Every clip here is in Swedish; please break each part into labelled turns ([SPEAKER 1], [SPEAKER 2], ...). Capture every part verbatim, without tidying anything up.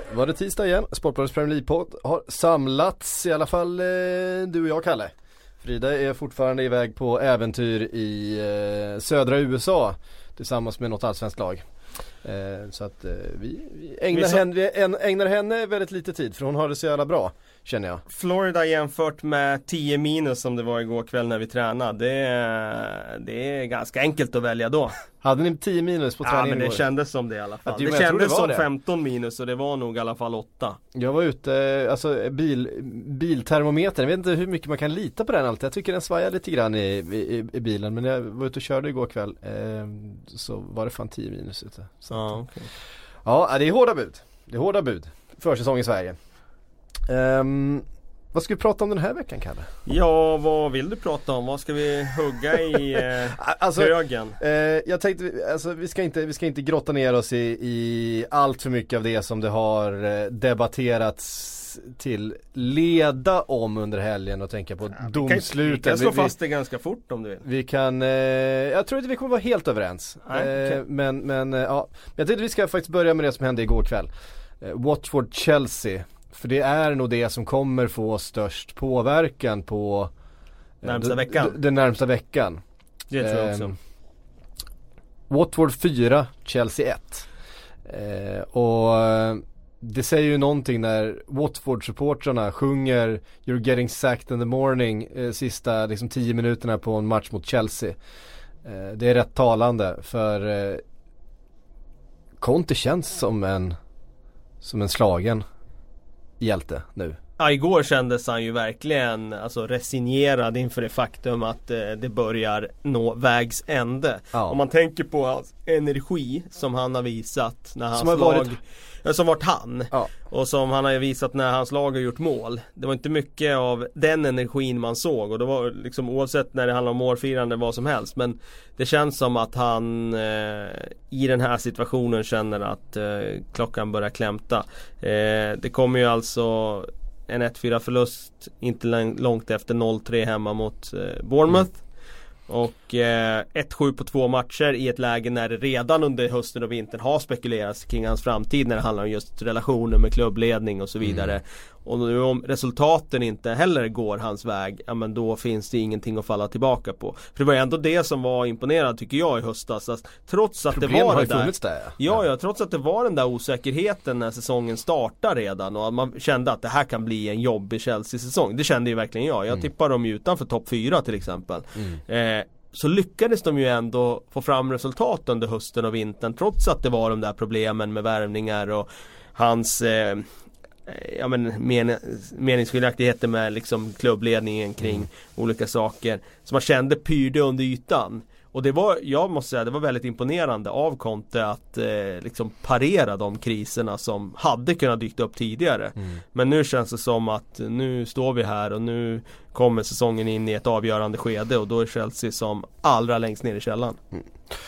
[SPEAKER 1] Då var det tisdag igen. Sportbladets Premier League-podd har samlats, i alla fall eh, du och jag, Kalle. Frida är fortfarande iväg på äventyr i eh, södra U S A tillsammans med något allsvenskt lag. Eh, så att eh, vi, vi, ägnar
[SPEAKER 2] vi, så...
[SPEAKER 1] henne, vi ägnar henne väldigt lite tid, för hon har det så jävla bra, känner jag.
[SPEAKER 2] Florida jämfört med tio minus som det var igår kväll när vi tränade, det är, det är ganska enkelt att välja då.
[SPEAKER 1] Hade ni tio minus på träningen?
[SPEAKER 2] Ja, men det
[SPEAKER 1] igår?
[SPEAKER 2] Kändes som det i alla fall.
[SPEAKER 1] Ja,
[SPEAKER 2] det kändes
[SPEAKER 1] det
[SPEAKER 2] som
[SPEAKER 1] det.
[SPEAKER 2] femton minus och det var nog i alla fall åtta.
[SPEAKER 1] Jag var ute, alltså bil, biltermometern, jag vet inte hur mycket man kan lita på den alltid. Jag tycker den svajar lite grann i, i, i bilen, men jag var ute och körde igår kväll eh, så var det fan tio minus ute. Så
[SPEAKER 2] ja, okay.
[SPEAKER 1] Ja, det är hårda bud. Det är hårda bud för säsong i Sverige. Um, vad ska vi prata om den här veckan, Kalle?
[SPEAKER 2] Ja, vad vill du prata om? Vad ska vi hugga i eh,
[SPEAKER 1] alltså,
[SPEAKER 2] högen?
[SPEAKER 1] Eh, jag tänkte, alltså, vi, ska inte, vi ska inte grotta ner oss i, i allt för mycket av det som det har eh, debatterats till leda om under helgen och tänka på ja, domslutet.
[SPEAKER 2] Vi kan slå fast det ganska fort om du vill.
[SPEAKER 1] Vi kan, eh, jag tror inte vi kommer vara helt överens.
[SPEAKER 2] Nej, okay.
[SPEAKER 1] eh, men, men eh, ja, jag tänkte vi ska faktiskt börja med det som hände igår kväll. Eh, Watford-Chelsea. För det är nog det som kommer få störst påverkan på eh,
[SPEAKER 2] närmsta veckan.
[SPEAKER 1] d- den närmsta veckan.
[SPEAKER 2] Det tror jag också. Eh,
[SPEAKER 1] Watford fyra, Chelsea ett. Eh, och det säger ju någonting när Watford-supportrarna sjunger You're getting sacked in the morning eh, sista liksom tio minuterna på en match mot Chelsea. Eh, det är rätt talande, för eh, Conte känns som en som en slagen hjälte nu.
[SPEAKER 2] Ja, igår kändes han ju verkligen alltså, resignerad inför det faktum att eh, det börjar nå vägs ände. Ja. Om man tänker på hans energi som han har visat när hans
[SPEAKER 1] som har
[SPEAKER 2] lag
[SPEAKER 1] varit...
[SPEAKER 2] som varit han
[SPEAKER 1] ja.
[SPEAKER 2] och som han har visat när hans lag har gjort mål. Det var inte mycket av den energin man såg, och det var liksom oavsett när det handlar om målfirande vad som helst, men det känns som att han eh, i den här situationen känner att eh, klockan börjar klämta. Eh, det kommer ju alltså en ett fyra förlust inte långt efter noll tre hemma mot eh, Bournemouth. Mm. Och eh, ett sju på två matcher i ett läge när det redan under hösten och vintern har spekulerats kring hans framtid när det handlar om just relationer med klubbledning och så vidare. Mm. Och nu om resultaten inte heller går hans väg, ja, men då finns det ingenting att falla tillbaka på. För det var ändå det som var imponerande tycker jag i höstas. Alltså, trots att
[SPEAKER 1] Problem
[SPEAKER 2] det var
[SPEAKER 1] har
[SPEAKER 2] det där,
[SPEAKER 1] funnits där.
[SPEAKER 2] Ja, ja, trots att det var den där osäkerheten när säsongen startar redan och att man kände att det här kan bli en jobbig Chelsea-säsong. Det kände ju verkligen jag. Jag mm. tippar dem ju utanför topp fyra till exempel. Mm. Eh, så lyckades de ju ändå få fram resultat under hösten och vintern trots att det var de där problemen med värvningar och hans eh, ja, men, men, meningsskiljaktigheter med liksom klubbledningen kring mm. olika saker som man kände pyrde under ytan. Och det var, jag måste säga, det var väldigt imponerande av Conte att eh, liksom parera de kriserna som hade kunnat dyka upp tidigare. Mm. Men nu känns det som att nu står vi här och nu kommer säsongen in i ett avgörande skede och då är Chelsea som allra längst ner i källan. Mm.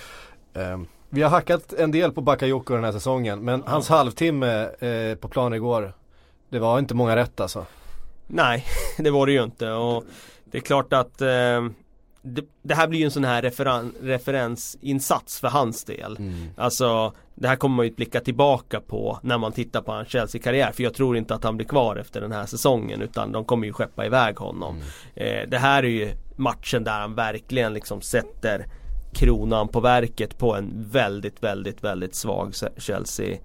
[SPEAKER 1] Um, vi har hackat en del på Bakayoko den här säsongen, men ja. hans halvtimme eh, på plan igår, det var inte många rätt alltså. Nej, det var det ju inte, och det är klart att eh, Det, det här blir ju en sån här referen, referensinsats för hans del. Mm. Alltså, det här kommer man ju blicka tillbaka på när man tittar på hans Chelsea-karriär. För jag tror inte att han blir kvar efter den här säsongen, utan de kommer ju skeppa iväg honom. Mm. Eh, det här är ju matchen där han verkligen liksom sätter kronan på verket på en väldigt, väldigt, väldigt svag Chelsea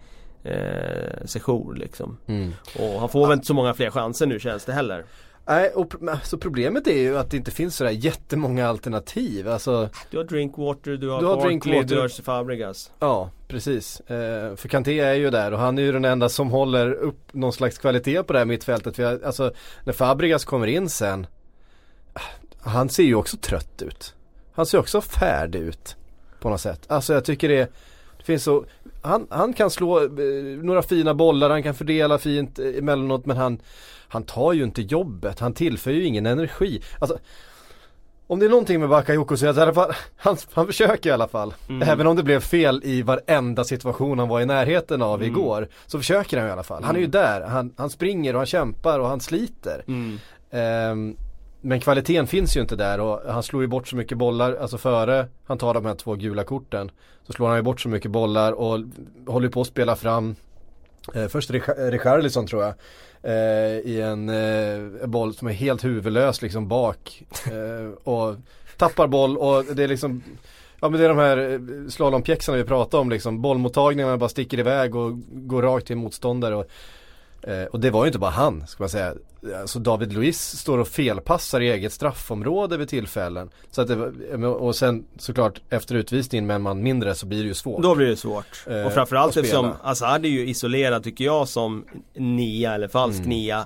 [SPEAKER 1] eh, session liksom. Mm. Och han får väl inte så många fler chanser nu, känns det heller. Nej, och så problemet är ju att det inte finns sådär jättemånga alternativ. Alltså,
[SPEAKER 2] du har Drinkwater, du har,
[SPEAKER 1] du har
[SPEAKER 2] Barkley, du har Fabregas.
[SPEAKER 1] Ja, precis. Eh, för Kanté är ju där och han är ju den enda som håller upp någon slags kvalitet på det här mittfältet. För jag, alltså, när Fabregas kommer in sen, han ser ju också trött ut. Han ser också färdig ut på något sätt. Alltså jag tycker det, det finns så, han, han kan slå eh, några fina bollar, han kan fördela fint emellanåt, men han Han tar ju inte jobbet, han tillför ju ingen energi. Alltså, om det är någonting med Bakayoko så är det i alla fall, han, han försöker i alla fall. Mm. Även om det blev fel i varenda situation han var i närheten av mm. igår, så försöker han i alla fall. Mm. Han är ju där, han, han springer och han kämpar och han sliter. Mm. Um, men kvaliteten finns ju inte där och han slår ju bort så mycket bollar, alltså före han tar de här två gula korten så slår han ju bort så mycket bollar och håller på att spela fram Eh, först Rich- Richarlison tror jag. Eh, I en eh, boll som är helt huvudlös liksom bak. Eh, och tappar boll och det är liksom... Ja, men det är de här slalompjäxarna vi pratar om liksom. Bollmottagningarna bara sticker iväg och går rakt till motståndare och, eh, och det var ju inte bara han, ska man säga. Alltså David Luiz står och felpassar i eget straffområde vid tillfällen. Så att det var, och sen såklart efter utvisningen med en man mindre så blir det ju svårt.
[SPEAKER 2] Då blir det svårt. Eh, och framförallt eftersom Hazard är ju isolerad tycker jag som nia eller falsk mm. nia.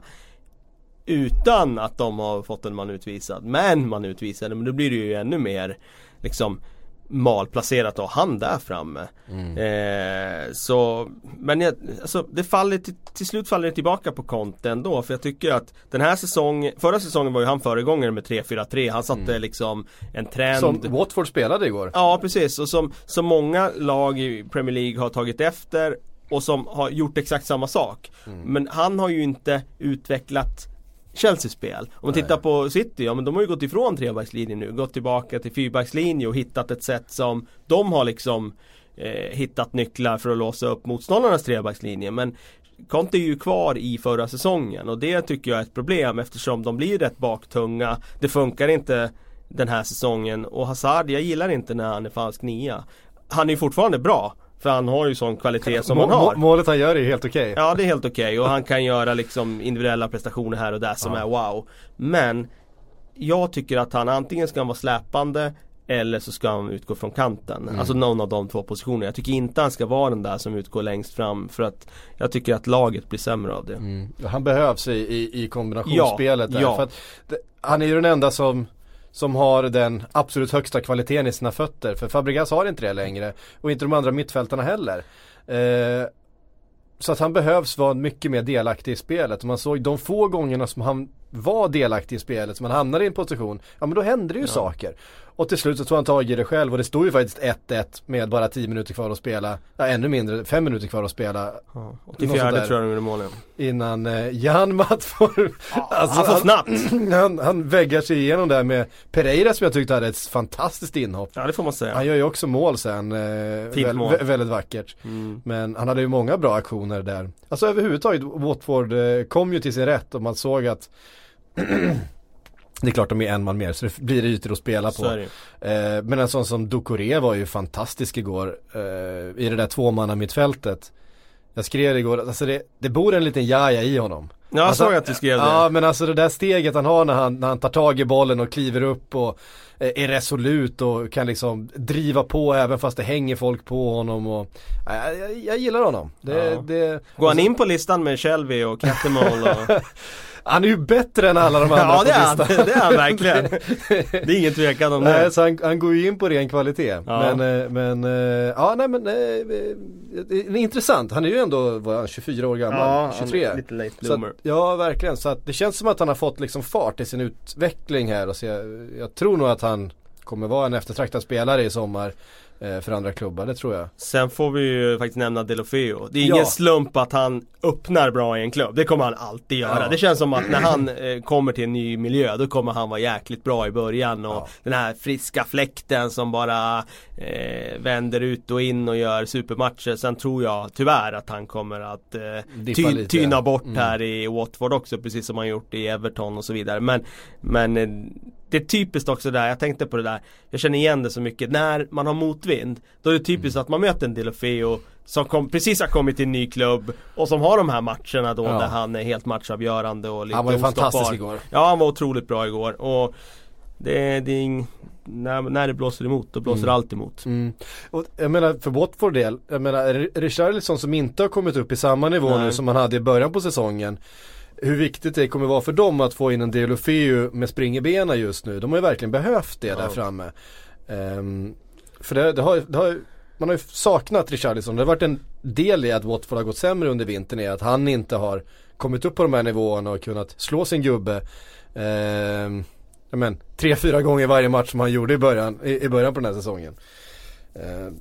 [SPEAKER 2] Utan att de har fått en man utvisad. Men man utvisade, men då blir det ju ännu mer liksom malplacerat och han där framme. Mm. Eh, så, men jag, alltså, det faller till, till slut faller det tillbaka på Conte ändå, för jag tycker att den här säsongen, förra säsongen var ju han föregångare med tre fyra tre, han satte mm. liksom en trend.
[SPEAKER 1] Som Watford spelade igår.
[SPEAKER 2] Ja, precis, och som, som många lag i Premier League har tagit efter och som har gjort exakt samma sak. Mm. Men han har ju inte utvecklat Chelsea-spel. Om man Nej. tittar på City, ja men de har ju gått ifrån trebackslinjen nu, gått tillbaka till fyrbackslinje och hittat ett sätt som de har liksom eh, hittat nycklar för att låsa upp motståndarnas trebackslinje. Men Conte är ju kvar i förra säsongen och det tycker jag är ett problem eftersom de blir rätt baktunga. Det funkar inte den här säsongen och Hazard, jag gillar inte när han är falsk nia. Han är ju fortfarande bra. För han har ju sån kvalitet som han har.
[SPEAKER 1] Målet han gör är helt okej. Okay.
[SPEAKER 2] Ja, det är helt okej. Okay. Och han kan göra liksom individuella prestationer här och där som ja. är wow. Men jag tycker att han antingen ska vara släpande eller så ska han utgå från kanten. Mm. Alltså någon av de två positionerna. Jag tycker inte han ska vara den där som utgår längst fram. För att jag tycker att laget blir sämre av det.
[SPEAKER 1] Mm. Han behövs i, i, i kombinationsspelet
[SPEAKER 2] ja,
[SPEAKER 1] där.
[SPEAKER 2] Ja.
[SPEAKER 1] För att det, han är ju den enda som... som har den absolut högsta kvaliteten i sina fötter. För Fabregas har inte det längre. Och inte de andra mittfältarna heller. Eh, så att han behövs vara mycket mer delaktig i spelet. Och man såg de få gångerna som han var delaktig i spelet, som han hamnade i en position, ja men då hände det ju ja. saker. Och till slut så tog han tag i det själv. Och det stod ju faktiskt ett ett med bara tio minuter kvar att spela. Ja, ännu mindre, fem minuter kvar att spela.
[SPEAKER 2] Ja, åttiofjärde tror jag de gjorde målen.
[SPEAKER 1] Innan eh, Jan Matt får...
[SPEAKER 2] Ja, alltså, han får snabbt.
[SPEAKER 1] Han, han, han väggar sig igenom där med Pereira som jag tyckte hade ett fantastiskt inhopp.
[SPEAKER 2] Ja, det får man säga.
[SPEAKER 1] Han gör ju också mål sen. Eh, vä- mål. Vä- väldigt vackert. Mm. Men han hade ju många bra aktioner där. Alltså överhuvudtaget, Watford eh, kom ju till sin rätt och man såg att det är klart de är en man mer så det blir ytor att spela på. Eh, men en sån som Doucouré var ju fantastisk igår eh, i det där tvåmanna mittfältet. Jag skrev igår, alltså det, det bor en liten jaja i honom.
[SPEAKER 2] Ja, jag
[SPEAKER 1] alltså,
[SPEAKER 2] såg att du skrev det.
[SPEAKER 1] Ja, men alltså det där steget han har när han, när han tar tag i bollen och kliver upp och eh, är resolut och kan liksom driva på även fast det hänger folk på honom. Och, ja, jag, jag gillar honom. Det,
[SPEAKER 2] ja.
[SPEAKER 1] det,
[SPEAKER 2] Går han in på listan med Shelby och Cattermole och...
[SPEAKER 1] Han är ju bättre än alla de andra.
[SPEAKER 2] Ja, det är han, det är han verkligen. Det är ingen tvekan om det.
[SPEAKER 1] Nej, så han, han går ju in på ren kvalitet.
[SPEAKER 2] Ja.
[SPEAKER 1] Men, men, ja nej men, det är intressant. Han är ju ändå var han, tjugofyra år gammal,
[SPEAKER 2] ja,
[SPEAKER 1] tjugotre.
[SPEAKER 2] Han är lite late bloomer.
[SPEAKER 1] Så att, ja, verkligen. Så att det känns som att han har fått liksom fart i sin utveckling här. Och så jag, jag tror nog att han kommer vara en eftertraktad spelare i sommar för andra klubbar, det tror jag.
[SPEAKER 2] Sen får vi ju faktiskt nämna Deulofeu. Det är
[SPEAKER 1] ja.
[SPEAKER 2] ingen slump att han öppnar bra i en klubb. Det kommer han alltid göra. Ja. Det känns som att när han eh, kommer till en ny miljö, då kommer han vara jäkligt bra i början. Och ja. den här friska fläkten som bara eh, vänder ut och in och gör supermatcher. Sen tror jag tyvärr att han kommer att eh, ty- lite, tyna bort mm. här i Watford också, precis som han gjort i Everton och så vidare. Men, men eh, det är typiskt också där, jag tänkte på det där, jag känner igen det så mycket, när man har motvind, då är det typiskt mm. att man möter en Deulofeu som kom, precis har kommit till en ny klubb och som har de här matcherna då ja. där han är helt matchavgörande och lite
[SPEAKER 1] han var ju
[SPEAKER 2] ostoppbar.
[SPEAKER 1] Fantastisk igår.
[SPEAKER 2] Ja, han var otroligt bra igår och det, det är ing, när, när det blåser emot, då blåser
[SPEAKER 1] mm.
[SPEAKER 2] allt emot.
[SPEAKER 1] Mm. Och jag menar för Watford del, jag menar Richarlison som inte har kommit upp i samma nivå Nej. nu som han hade i början på säsongen. Hur viktigt det kommer vara för dem att få in en Deulofeu med spring i benen just nu. De har ju verkligen behövt det ja. där framme. Um, för det, det, har, det har, man har ju saknat Richarlison. Det har varit en del i att Watford har gått sämre under vintern är att han inte har kommit upp på de här nivåerna och kunnat slå sin gubbe. Um, jag men, tre, fyra gånger varje match som han gjorde i början, i, i början på den här säsongen. Um,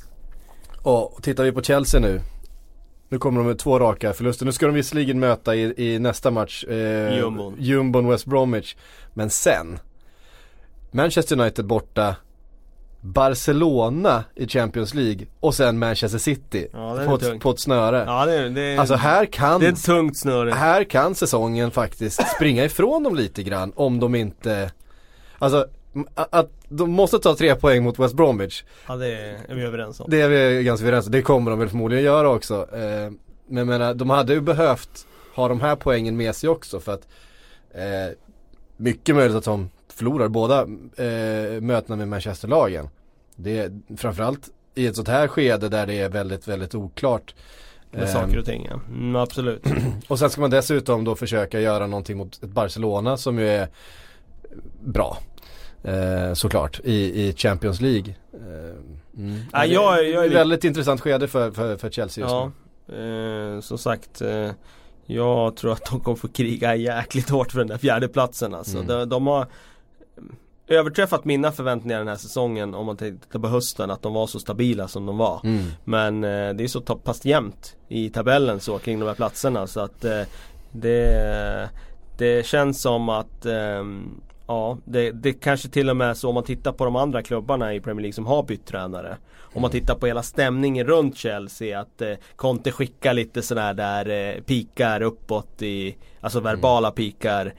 [SPEAKER 1] och tittar vi på Chelsea nu. Nu kommer de med två raka förluster. Nu ska de visserligen möta i, i nästa match eh,
[SPEAKER 2] Jumbon.
[SPEAKER 1] Jumbon West Bromwich. Men sen Manchester United borta, Barcelona i Champions League och sen Manchester City
[SPEAKER 2] ja,
[SPEAKER 1] på, ett, på ett snöre.
[SPEAKER 2] Ja, det är, det är,
[SPEAKER 1] alltså här kan
[SPEAKER 2] det är ett tungt snöre.
[SPEAKER 1] Här kan säsongen faktiskt springa ifrån dem lite grann om de inte, alltså att de måste ta tre poäng mot West Bromwich.
[SPEAKER 2] Ja, det är vi överens om.
[SPEAKER 1] Det är vi ganska överens om. Det kommer de väl förmodligen göra också. Men jag menar, de hade ju behövt ha de här poängen med sig också för att eh, mycket möjligt att de förlorar båda eh, mötena med Manchester-lagen. Det är framförallt i ett sånt här skede där det är väldigt, väldigt oklart.
[SPEAKER 2] Med eh, saker och ting, ja. Mm, absolut.
[SPEAKER 1] Och sen ska man dessutom då försöka göra någonting mot ett Barcelona som ju är bra. Eh, såklart, i, i Champions League. Eh, mm.
[SPEAKER 2] ja, jag, jag är
[SPEAKER 1] ett väldigt intressant skede för, för, för Chelsea just
[SPEAKER 2] ja, nu. Eh, som sagt, eh, jag tror att de kommer få kriga jäkligt hårt för den där fjärde platsen. Alltså. Mm. De, de har överträffat mina förväntningar den här säsongen om man tittar på hösten, att de var så stabila som de var. Mm. Men eh, det är så pass jämnt i tabellen så kring de här platserna så att eh, det, det känns som att eh, ja, det, det kanske till och med så om man tittar på de andra klubbarna i Premier League som har bytt tränare. Om man tittar på hela stämningen runt Chelsea, att eh, Conte skickar lite sådär där eh, pikar uppåt i, alltså verbala mm. pikar.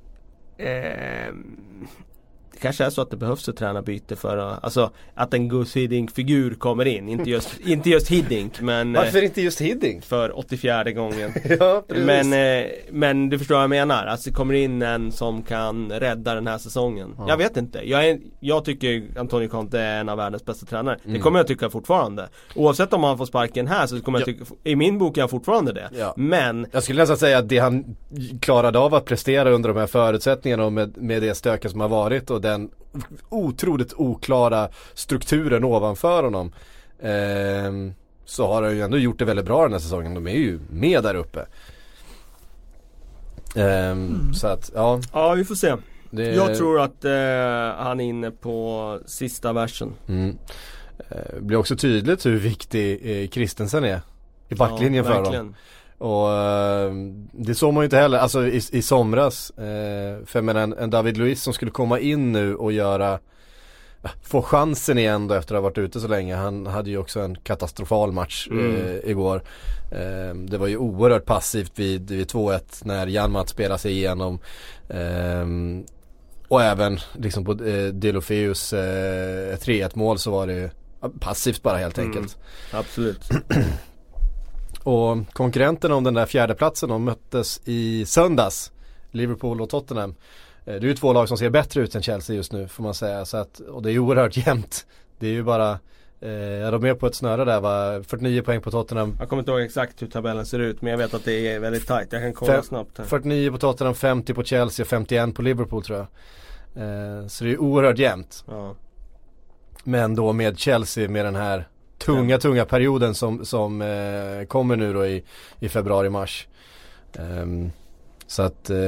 [SPEAKER 2] Eh, det kanske är så att det behövs ett tränarbyte för att, alltså att en Gus Hiddink-figur kommer in, inte just, inte just Hiddink, men
[SPEAKER 1] varför inte just Hiddink?
[SPEAKER 2] För åttiofjärde gången.
[SPEAKER 1] Ja,
[SPEAKER 2] men, eh, men du förstår vad jag menar, alltså det kommer in en som kan rädda den här säsongen. Ja. Jag vet inte, jag, är, jag tycker Antonio Conte är en av världens bästa tränare. Mm. Det kommer jag tycka fortfarande. Oavsett om han får sparken här så kommer jag tycka, i min bok är han fortfarande det. Ja. Men
[SPEAKER 1] jag skulle nästan säga att det han klarade av att prestera under de här förutsättningarna och med, med det stöket som har varit och den otroligt oklara strukturen ovanför honom, eh, så har han ju ändå gjort det väldigt bra den här säsongen. De är ju med där uppe. Eh, mm. Så att, ja.
[SPEAKER 2] Ja, vi får se. Det... Jag tror att eh, han är inne på sista versen.
[SPEAKER 1] Mm. Eh, blir också tydligt hur viktig eh, Christensen är i backlinjen, ja, för dem. Och uh, det såg man ju inte heller, alltså i, i somras, uh, för men en, en David Luiz som skulle komma in nu och göra, uh, få chansen igen då efter att ha varit ute så länge. Han hade ju också en katastrofal match mm. uh, igår. Uh, det var ju oerhört passivt vid, vid två ett när Janmat spelade sig igenom. Uh, och även liksom på uh, Deulofeus uh, tre ett mål så var det uh, passivt bara helt enkelt.
[SPEAKER 2] Mm. Absolut.
[SPEAKER 1] Och konkurrenterna om den där fjärde platsen, de möttes i söndags, Liverpool och Tottenham. Det är ju två lag som ser bättre ut än Chelsea just nu, får man säga. Så att, och det är oerhört jämnt. Det är ju bara, eh, de är på ett snöre där, va? fyrtionio poäng på Tottenham.
[SPEAKER 2] Jag kommer inte ihåg exakt hur tabellen ser ut, men jag vet att det är väldigt tajt. Jag kan kolla Fem, snabbt här.
[SPEAKER 1] fyrtionio på Tottenham, femtio på Chelsea och femtioen på Liverpool tror jag. Eh, så det är oerhört jämnt.
[SPEAKER 2] Ja.
[SPEAKER 1] Men då med Chelsea med den här tunga, tunga perioden som, som eh, kommer nu då i, i februari-mars. Um, så att eh,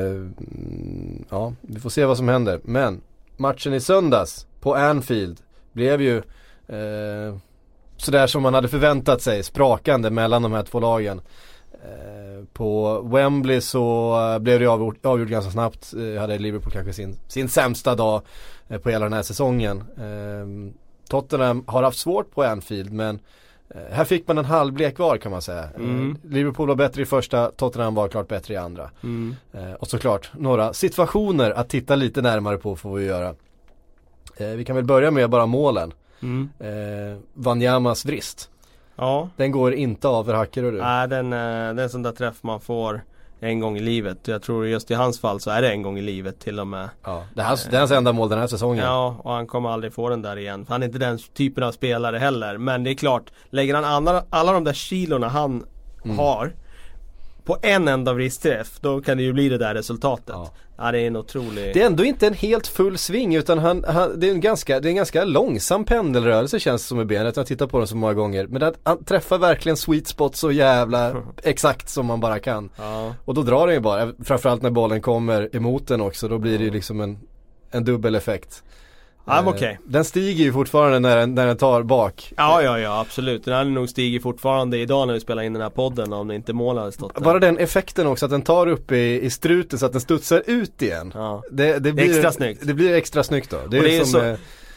[SPEAKER 1] ja, vi får se vad som händer. Men matchen i söndags på Anfield blev ju eh, sådär som man hade förväntat sig, sprakande mellan de här två lagen. Eh, på Wembley så blev det avgjort, avgjort ganska snabbt. Eh, hade Liverpool kanske sin, sin sämsta dag eh, på hela den här säsongen. Eh, Tottenham har haft svårt på Anfield, men eh, här fick man en halvlek var kan man säga. Mm. Eh, Liverpool var bättre i första, Tottenham var klart bättre i andra. Mm. Eh, och såklart några situationer att titta lite närmare på får vi göra. Eh, vi kan väl börja med bara målen. Mm. Eh, Wanyama's vrist.
[SPEAKER 2] Ja.
[SPEAKER 1] Den går inte av för hacker och du.
[SPEAKER 2] Nej, den, det är en sån där träff man får en gång i livet. Jag tror just i hans fall så är det en gång i livet till och med.
[SPEAKER 1] Ja, det är hans, det är hans enda mål den här säsongen.
[SPEAKER 2] Ja, och han kommer aldrig få den där igen. För han är inte den typen av spelare heller. Men det är klart, lägger han alla, alla de där kilorna han mm. har på en enda vristträff, då kan det ju bli det där resultatet. Ja. Ja, det är en otrolig...
[SPEAKER 1] Det är ändå inte en helt full sving, utan han, han, det, är en ganska, det är en ganska långsam pendelrörelse känns det som i benet. Jag tittar på den så många gånger. Men att han träffar verkligen sweet spot så jävla exakt som man bara kan. Ja. Och då drar den ju bara, framförallt när bollen kommer emot den också. Då blir det ju liksom en, en dubbel effekt.
[SPEAKER 2] Ja, okej. Okay.
[SPEAKER 1] Den stiger ju fortfarande när den, när den tar bak.
[SPEAKER 2] Ja, ja, ja, absolut. Den hade nog stigit fortfarande idag när vi spelar in den här podden om det inte mål hade stått där.
[SPEAKER 1] Bara den effekten också, att den tar upp i, i struten så att den studsar ut igen.
[SPEAKER 2] Ja.
[SPEAKER 1] Det, det, blir,
[SPEAKER 2] det är extra snyggt.
[SPEAKER 1] Det blir extra snyggt då. Det är,
[SPEAKER 2] det är
[SPEAKER 1] som
[SPEAKER 2] så...
[SPEAKER 1] eh,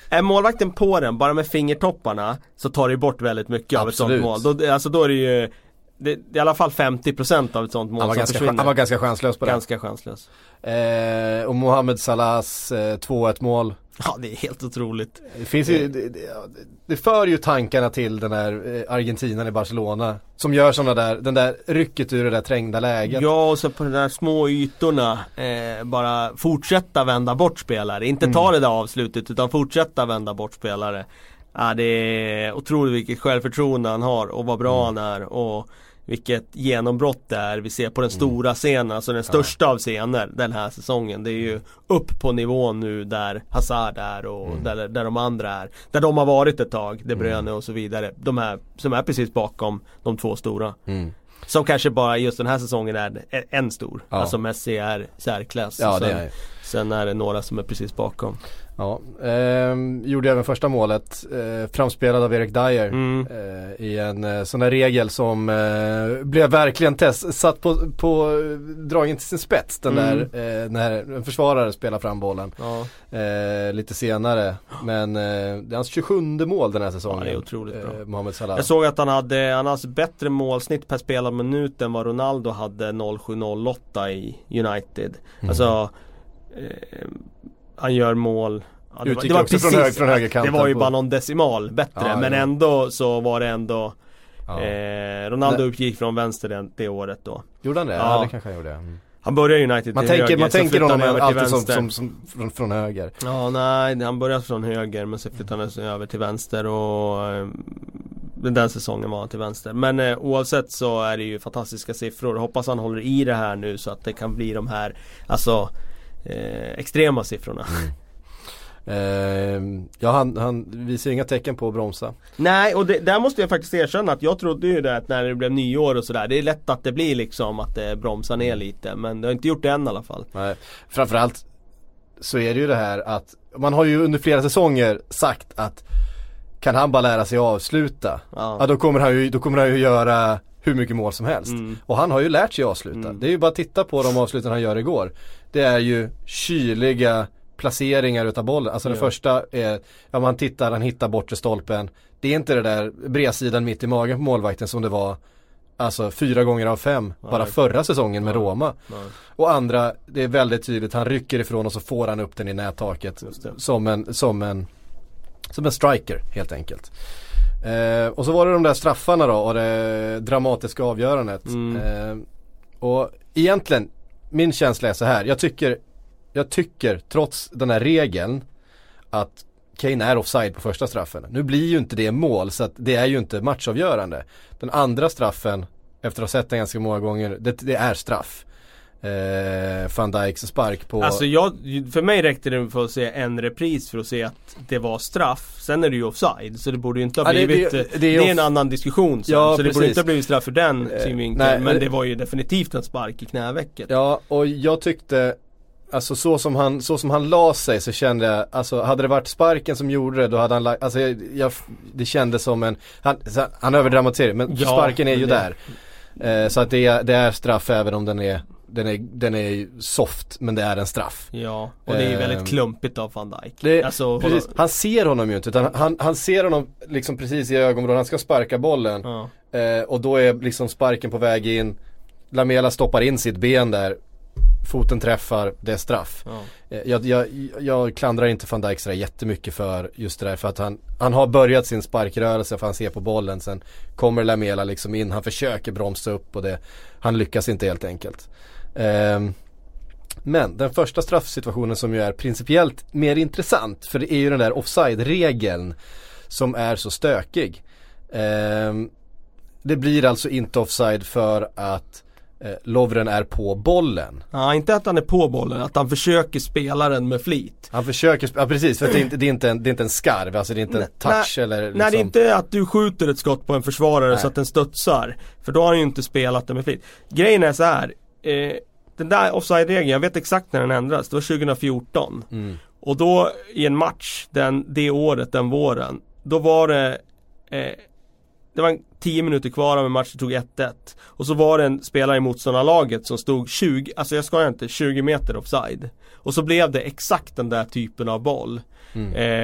[SPEAKER 2] är målvakten på den bara med fingertopparna så tar det bort väldigt mycket. Absolut. Av ett sånt mål. Då, alltså då är det ju det, det är i alla fall femtio procent av ett sånt mål
[SPEAKER 1] han var
[SPEAKER 2] som
[SPEAKER 1] ganska,
[SPEAKER 2] försvinner.
[SPEAKER 1] Han var ganska chanslös på det.
[SPEAKER 2] Ganska chanslös.
[SPEAKER 1] Eh, och Mohamed Salahs eh, två ett mål.
[SPEAKER 2] Ja, det är helt otroligt.
[SPEAKER 1] Det finns ju, det, det, det för ju tankarna till den där Argentinan i Barcelona som gör sådana där, den där rycket ur det där trängda läget.
[SPEAKER 2] Ja, och så på de där små ytorna eh, bara fortsätta vända bort spelare. Inte mm. ta det där avslutet utan fortsätta vända bort spelare. Ja, det är otroligt vilket självförtroende han har och vad bra mm. han är och vilket genombrott det är vi ser på den stora scenen, alltså den största ja. av scener den här säsongen. Det är ju upp på nivån nu där Hazard är och mm. där, där de andra är. Där de har varit ett tag, De Bruyne mm. och så vidare. De här som är precis bakom de två stora. Mm. Som kanske bara just den här säsongen är en stor. Ja. Alltså Messi är särklass.
[SPEAKER 1] Ja,
[SPEAKER 2] sen,
[SPEAKER 1] det är.
[SPEAKER 2] sen är det några som är precis bakom.
[SPEAKER 1] Ja, eh, gjorde även första målet eh, framspelad av Eric Dyer mm. eh, i en eh, sån där regel som eh, blev verkligen test, satt på, på dragningen till sin spets den mm. där eh, när en försvarare spelar fram bollen ja. eh, lite senare, men eh, det är hans tjugosjunde mål den här säsongen.
[SPEAKER 2] Ja, det är otroligt bra.
[SPEAKER 1] eh, Mohamed Salah.
[SPEAKER 2] Jag såg att han hade, han hade bättre målsnitt per spelad minut än vad Ronaldo hade noll sju noll åtta i United. Mm. Alltså eh, han gör mål. Ja, det, var, det var precis
[SPEAKER 1] från, hög, från högerkanten.
[SPEAKER 2] Det var ju
[SPEAKER 1] på.
[SPEAKER 2] bara någon decimal bättre. Ja, men ja. ändå så var det ändå
[SPEAKER 1] ja.
[SPEAKER 2] eh, Ronaldo Nej. uppgick från vänster det, det året då.
[SPEAKER 1] Gjorde han det? Ja, ja det kanske han gjorde. Mm.
[SPEAKER 2] Han började United
[SPEAKER 1] man
[SPEAKER 2] till
[SPEAKER 1] tänker,
[SPEAKER 2] höger.
[SPEAKER 1] Man tänker honom alltid som,
[SPEAKER 2] som,
[SPEAKER 1] som, som från, från höger.
[SPEAKER 2] Ja, nej, han började från höger men så flyttade han sig över till vänster och eh, den säsongen var han till vänster. Men eh, oavsett så är det ju fantastiska siffror. Hoppas han håller i det här nu så att det kan bli de här alltså eh, extrema siffrorna. Mm.
[SPEAKER 1] Uh, ja, han, han visar inga tecken på att bromsa.
[SPEAKER 2] Nej, och det, där måste jag faktiskt erkänna att jag trodde ju det att när det blev nyår och sådär, det är lätt att det blir liksom att det bromsar ner lite, men det har inte gjort det än i alla fall.
[SPEAKER 1] Nej, framförallt så är det ju det här att man har ju under flera säsonger sagt att kan han bara lära sig att avsluta, ja. Ja, då kommer han ju, då kommer han ju göra hur mycket mål som helst. Mm. Och han har ju lärt sig att avsluta. Mm. Det är ju bara att titta på de avsluten han gör igår. Det är ju kyliga placeringar utav bollen. Alltså ja. Den första är, ja man tittar, han hittar bort till stolpen. Det är inte det där bredsidan mitt i magen på målvakten som det var alltså fyra gånger av fem ja, bara förra säsongen med ja. Roma. Ja. Och andra, det är väldigt tydligt, han rycker ifrån och så får han upp den i nättaket som en, som en som en striker helt enkelt. Eh, och så var det de där straffarna då och det dramatiska avgörandet. Mm. Eh, och egentligen, min känsla är så här, jag tycker Jag tycker trots den här regeln att Kane är offside på första straffen. Nu blir ju inte det mål så att det är ju inte matchavgörande. Den andra straffen, efter att ha sett den ganska många gånger, det, det är straff. Eh, Van Dijks spark på...
[SPEAKER 2] Alltså jag, för mig räckte det för att se en repris för att se att det var straff. Sen är det ju offside, så det borde ju inte ha blivit... Ja, det, det, det, är, det är en annan diskussion sen, ja, så det borde inte ha blivit straff för den eh, synvinkeln. Men det, det var ju definitivt en spark i knävecket.
[SPEAKER 1] Ja, och jag tyckte... Alltså så som han så som han la sig så kände jag, alltså hade det varit sparken som gjorde det, då hade han lagt, alltså jag, jag, det kändes som en han, han överdramatiserar, men ja, sparken är ju det, där eh, så att det är, det är straff även om den är den är, den är soft, men det är en straff.
[SPEAKER 2] Ja, och det är eh, väldigt klumpigt av Van Dijk.
[SPEAKER 1] Det, alltså, precis, honom... han ser honom ju inte, utan han, han ser honom liksom precis i ögonvrån, han ska sparka bollen ja. eh, och då är liksom sparken på väg in, Lamela stoppar in sitt ben där, foten träffar, det är straff. Ja. Jag, jag, jag klandrar inte Van Dijk så där jättemycket för just det där, för att han, han har börjat sin sparkrörelse för han ser på bollen, sen kommer Lamela liksom in, han försöker bromsa upp och det, han lyckas inte helt enkelt. Um, men den första straffsituationen som ju är principiellt mer intressant, för det är ju den där offside-regeln som är så stökig. Um, det blir alltså inte offside för att Eh, Lovren är på bollen.
[SPEAKER 2] Ja, inte att han är på bollen, att han försöker spela den med flit.
[SPEAKER 1] Han försöker, ja precis, för det är inte, det är inte, en, det är inte en skarv, alltså det är inte en touch nej, eller liksom.
[SPEAKER 2] Nej, det är inte att du skjuter ett skott på en försvarare nej. Så att den studsar, för då har han ju inte spelat den med flit. Grejen är så här, eh, den där offside-regeln, jag vet exakt när den ändras, det var tjugo fjorton. Mm. Och då i en match, den, det året, den våren, då var det eh, det var tio minuter kvar av en match, det tog ett ett. Och så var det en spelare i motståndarlaget som stod tjugo, alltså jag ska inte, tjugo meter offside. Och så blev det exakt den där typen av boll. Mm. Eh,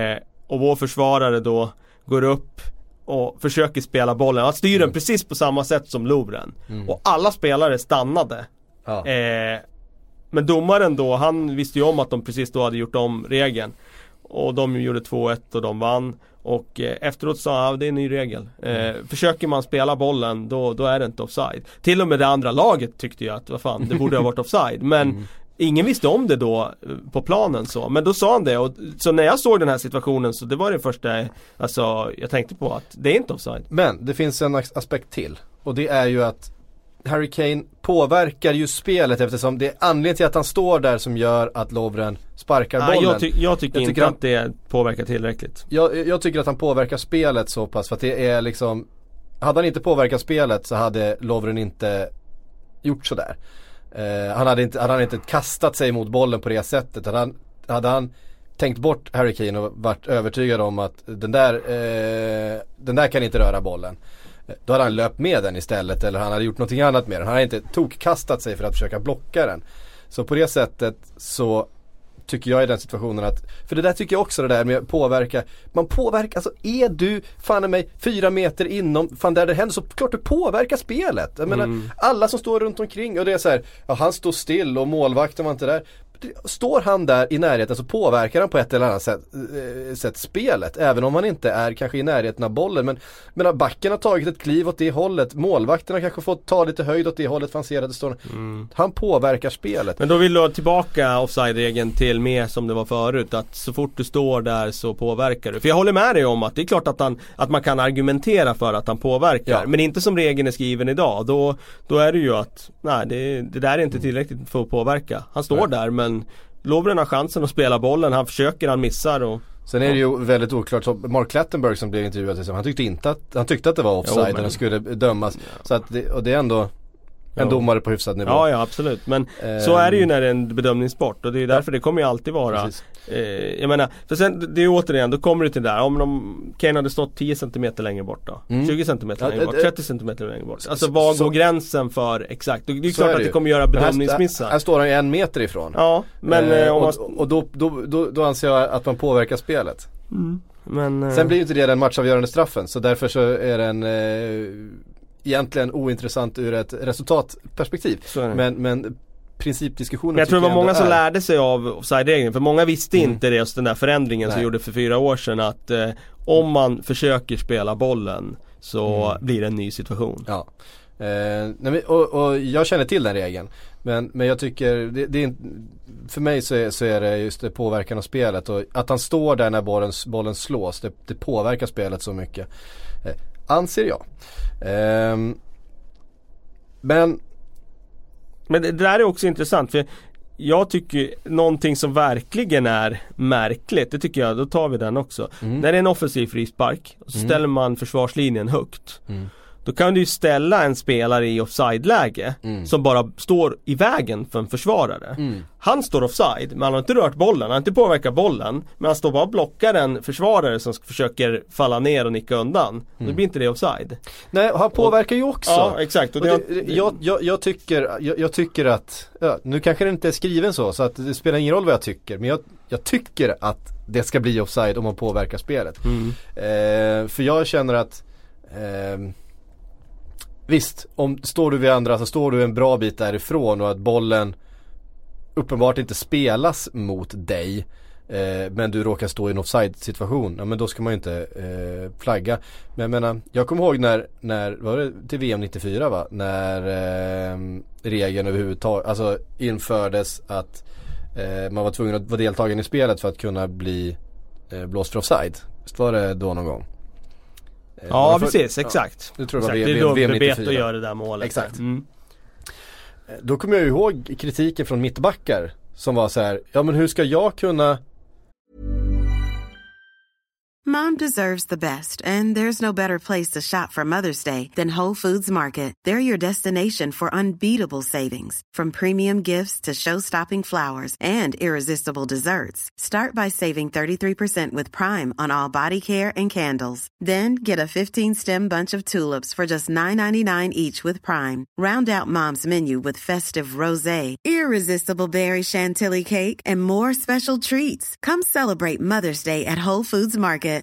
[SPEAKER 2] och vår försvarare då går upp och försöker spela bollen. Han styr den mm. precis på samma sätt som Lovren. Mm. Och alla spelare stannade. Ja. Eh, men domaren då, han visste ju om att de precis då hade gjort om regeln. Och de gjorde två ett och de vann. Och eh, efteråt sa han, det är en ny regel. Eh, mm. Försöker man spela bollen, då, då är det inte offside. Till och med det andra laget tyckte jag att, vad fan, det borde ha varit offside. Men mm. ingen visste om det då på planen så. Men då sa han det. Och, så när jag såg den här situationen så det var det första alltså, jag tänkte på att det är inte offside.
[SPEAKER 1] Men det finns en aspekt till. Och det är ju att Harry Kane påverkar ju spelet eftersom det är anledningen till att han står där som gör att Lovren sparkar bollen.
[SPEAKER 2] Nej, jag, ty- jag tycker jag inte han, att det påverkar tillräckligt.
[SPEAKER 1] Jag, jag tycker att han påverkar spelet så pass för att det är liksom, hade han inte påverkat spelet så hade Lovren inte gjort sådär. Uh, han hade inte, hade han inte kastat sig mot bollen på det sättet. Hade han, hade han tänkt bort Harry Kane och varit övertygad om att den där, uh, den där kan inte röra bollen. Då hade han löpt med den istället eller han hade gjort någonting annat med den. Han hade inte tokkastat sig för att försöka blocka den. Så på det sättet så tycker jag i den situationen att, för det där tycker jag också det där med att påverka, man påverkar, alltså är du fan i mig fyra meter inom, fan där det händer så klart du påverkar spelet. Jag menar, mm. alla som står runt omkring och det är så här, ja, han står still och målvakten var inte där. Står han där i närheten så påverkar han på ett eller annat sätt, äh, sätt spelet. Även om han inte är kanske i närheten av bollen. Men, men backen har tagit ett kliv åt det hållet. Målvakten har kanske fått ta lite höjd åt det hållet för han ser att det står. Mm. Han påverkar spelet.
[SPEAKER 2] Men då vill du tillbaka offside-regeln till mer som det var förut. Att så fort du står där så påverkar du. För jag håller med dig om att det är klart att, han, att man kan argumentera för att han påverkar. Ja. Men inte som regeln är skriven idag. Då, då är det ju att nej, det, det där är inte tillräckligt för att påverka. Han står nej. där men Lovren har chansen att spela bollen. Han försöker, han missar och,
[SPEAKER 1] sen är det ju väldigt oklart så Mark Clattenburg som blev intervjuad, han tyckte inte att, han tyckte att det var offside och den skulle dömas. Ja. Så att det, och det är ändå en jo. domare på hyfsad nivå.
[SPEAKER 2] Ja, ja absolut. Men um, så är det ju när det är en bedömningssport och det är därför det kommer ju alltid vara eh, jag menar, för sen det är återigen, då kommer det till det där om de, Kane hade stått tio centimeter längre bort då, mm. tjugo centimeter längre bort, trettio centimeter längre bort. Alltså vad går gränsen för exakt? Det är klart är det att det kommer göra bedömningsmissar.
[SPEAKER 1] Här, här står han en meter ifrån.
[SPEAKER 2] Ja, men
[SPEAKER 1] eh,
[SPEAKER 2] om man...
[SPEAKER 1] och, och då, då, då, då anser jag att man påverkar spelet.
[SPEAKER 2] Mm. Men,
[SPEAKER 1] sen blir ju inte det den matchavgörande straffen, så därför så är den eh, egentligen ointressant ur ett resultatperspektiv. Men, men principdiskussionen,
[SPEAKER 2] men jag tror det var många som lärde sig av offside-regeln, för många visste mm. inte det, just den där förändringen Nej. som gjorde för fyra år sedan att eh, om man försöker spela bollen så mm. blir det en ny situation.
[SPEAKER 1] Ja. Eh, och, och jag känner till den regeln, men, men jag tycker det, det är, för mig så är, så är det just det påverkan av spelet, och att han står där när bollen, bollen slås, det, det påverkar spelet så mycket, eh, anser jag. eh, men
[SPEAKER 2] Men det där är också intressant, för jag tycker någonting som verkligen är märkligt, det tycker jag, då tar vi den också. Mm. När det är en offensiv frispark och så mm. ställer man försvarslinjen högt. Mm. Då kan du ju ställa en spelare i offside-läge mm. som bara står i vägen för en försvarare. Mm. Han står offside, men han har inte rört bollen, han har inte påverkat bollen, men han står bara och blockar en försvarare som försöker falla ner och nicka undan. Mm. Då blir inte det offside.
[SPEAKER 1] Nej, han påverkar och, ju också.
[SPEAKER 2] Ja, exakt. Och
[SPEAKER 1] och det, det, jag, jag, jag, tycker, jag, jag tycker att, ja, nu kanske det inte är skriven så, så att det spelar ingen roll vad jag tycker, men jag, jag tycker att det ska bli offside om man påverkar spelet. Mm. Eh, för jag känner att eh, visst, om står du vid andra så står du en bra bit därifrån och att bollen uppenbart inte spelas mot dig, eh, men du råkar stå i en offside-situation, ja, men då ska man ju inte eh, flagga. Men jag menar, jag kommer ihåg när, när var det till V M nittiofyra va? När eh, regeln överhuvudtaget alltså infördes att eh, man var tvungen att vara deltagare i spelet för att kunna bli eh, blåst för offside. Visst var det då någon gång?
[SPEAKER 2] Ja, för, precis, exakt.
[SPEAKER 1] Ja, tror jag
[SPEAKER 2] exakt. Det är då vi bet att göra det där målet.
[SPEAKER 1] Exakt. Mm. Då kommer jag ihåg kritiken från mittbackar som var så här: ja men hur ska jag kunna
[SPEAKER 3] Mom deserves the best, and there's no better place to shop for Mother's Day than Whole Foods Market. They're your destination for unbeatable savings, from premium gifts to show-stopping flowers and irresistible desserts. Start by saving thirty-three percent with Prime on all body care and candles. Then get a fifteen-stem bunch of tulips for just nine ninety-nine each with Prime. Round out Mom's menu with festive rosé, irresistible berry chantilly cake, and more special treats. Come celebrate Mother's Day at Whole Foods Market.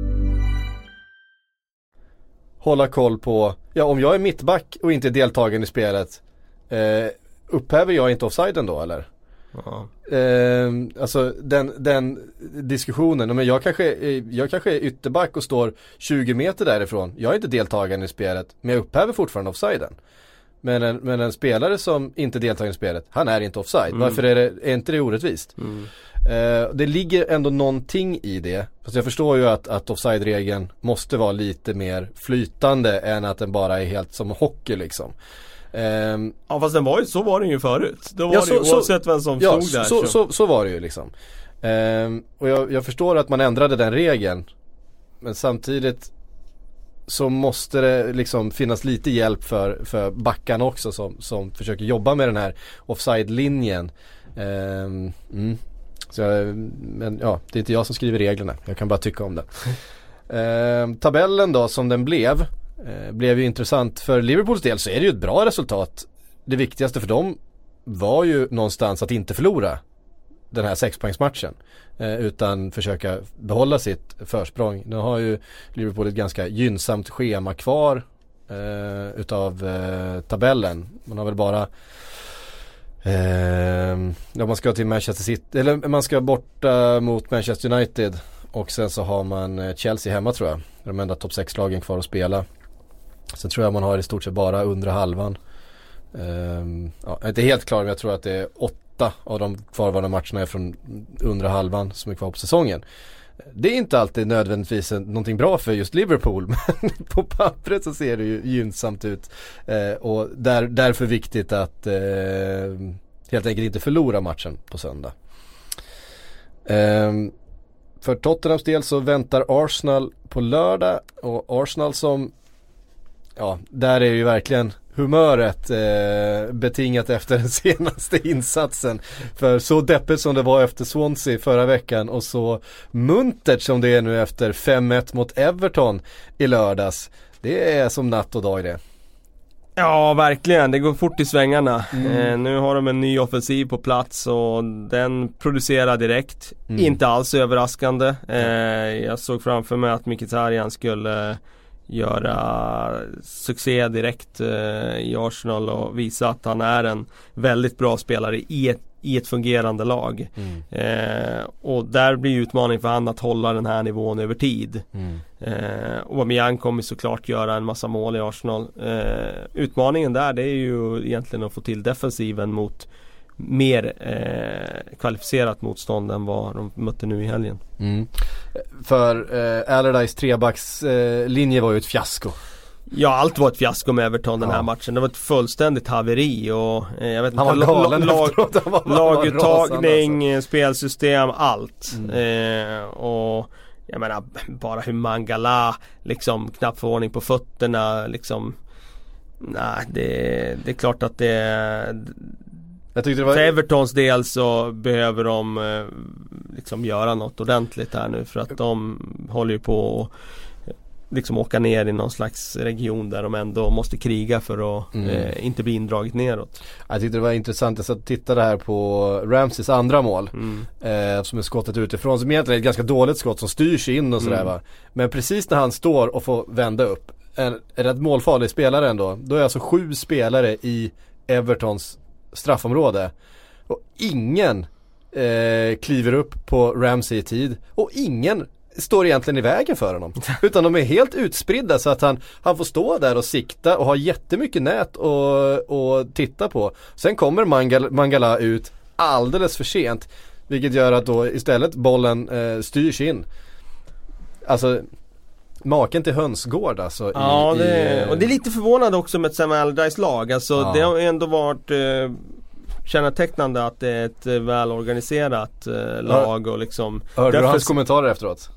[SPEAKER 1] Hålla koll på, ja, om jag är mittback och inte deltagande i spelet, eh, upphäver jag inte offsiden då, eller? Ja. Eh, alltså den, den diskussionen, men jag kanske, jag kanske är ytterback och står tjugo meter därifrån. Jag är inte deltagande i spelet, men jag upphäver fortfarande offsiden. Men en, men en spelare som inte deltar i spelet, han är inte offside. Mm. Varför är, det, är inte det orättvist? Mm. Uh, det ligger ändå någonting i det. Fast jag förstår ju att, att offside-regeln måste vara lite mer flytande än att den bara är helt som hockey liksom. Um,
[SPEAKER 2] ja, fast den var ju, så var den ju förut. Då var ja, det ju, oavsett vem som ja, stod där.
[SPEAKER 1] Så, så. Så, så var det ju liksom. Um, och jag, jag förstår att man ändrade den regeln. Men samtidigt så måste det liksom finnas lite hjälp för, för backarna också som, som försöker jobba med den här offside-linjen. Um, mm. Så jag, men ja, det är inte jag som skriver reglerna. Jag kan bara tycka om det. uh, tabellen då som den blev uh, blev ju intressant för Liverpools del, så är det ju ett bra resultat. Det viktigaste för dem var ju någonstans att inte förlora den här sexpoängsmatchen, eh, utan försöka behålla sitt försprång. Nu har ju Liverpool ett ganska gynnsamt schema kvar eh, utav eh, tabellen. Man har väl bara eh, ja, man ska till Manchester City, eller man ska borta mot Manchester United, och sen så har man Chelsea hemma, tror jag. De enda topp sex-lagen kvar att spela. Sen tror jag man har i stort sett bara undre halvan. Eh, ja, jag är inte helt klar, men jag tror att det är åtta av de kvarvarande matcherna är från undre halvan som är kvar på säsongen. Det är inte alltid nödvändigtvis någonting bra för just Liverpool, men på pappret så ser det ju gynnsamt ut, eh, och där, därför viktigt att eh, helt enkelt inte förlora matchen på söndag. Eh, för Tottenhams del så väntar Arsenal på lördag, och Arsenal som, ja, där är ju verkligen humöret eh, betingat efter den senaste insatsen. För så deppigt som det var efter Swansea förra veckan, och så muntert som det är nu efter fem ett mot Everton i lördags. Det är som natt och dag i det.
[SPEAKER 2] Ja, verkligen. Det går fort i svängarna. Mm. Eh, nu har de en ny offensiv på plats och den producerar direkt. Mm. Inte alls överraskande. Eh, jag såg framför mig att Mkhitaryan skulle göra succé direkt eh, i Arsenal och visa att han är en väldigt bra spelare i ett, i ett fungerande lag. Mm. Eh, och där blir utmaning för han att hålla den här nivån över tid. Mm. Eh, och Aubameyang kommer såklart göra en massa mål i Arsenal. Eh, utmaningen där, det är ju egentligen att få till defensiven mot mer eh, kvalificerat motstånd än vad de mötte nu i helgen.
[SPEAKER 1] Mm. För eh, Allardyce trebacks eh, linje var ju ett fiasko.
[SPEAKER 2] Ja, allt var ett fiasko med Everton den här ja. matchen. Det var ett fullständigt haveri och eh, jag vet inte,
[SPEAKER 1] han var galen
[SPEAKER 2] lag,
[SPEAKER 1] efteråt. Han var,
[SPEAKER 2] laguttagning,
[SPEAKER 1] alltså.
[SPEAKER 2] spelsystem, allt. Mm. Eh, och jag menar, bara hur Mangala liksom knappt får ordning på fötterna liksom. Nej, det, det är klart att det Jag tyckte det var... För Evertons del så behöver de eh, liksom göra något ordentligt här nu, för att de håller ju på att liksom åka ner i någon slags region där de ändå måste kriga för att mm. eh, inte bli indraget neråt.
[SPEAKER 1] Jag tyckte det var intressant. Jag satt och tittade här på Ramseys andra mål mm. eh, som är skottet utifrån, som egentligen är ett ganska dåligt skott som styrs in och sådär, mm. va. Men precis när han står och får vända upp en, en rätt målfarlig spelare ändå, då är alltså sju spelare i Evertons straffområde och ingen eh, kliver upp på Ramsey i tid, och ingen står egentligen i vägen för honom, utan de är helt utspridda så att han, han får stå där och sikta och ha jättemycket nät och, och titta på. Sen kommer Mangal, Mangala ut alldeles för sent, vilket gör att då istället bollen eh, styrs in. Alltså maken till hönsgård alltså.
[SPEAKER 2] Ja,
[SPEAKER 1] i,
[SPEAKER 2] det,
[SPEAKER 1] i,
[SPEAKER 2] och det är lite förvånande också med Sam Allardyce lag. Alltså ja. Det har ändå varit eh, kännetecknande att det är ett välorganiserat eh, lag och liksom.
[SPEAKER 1] Hörde du hans kommentarer efteråt?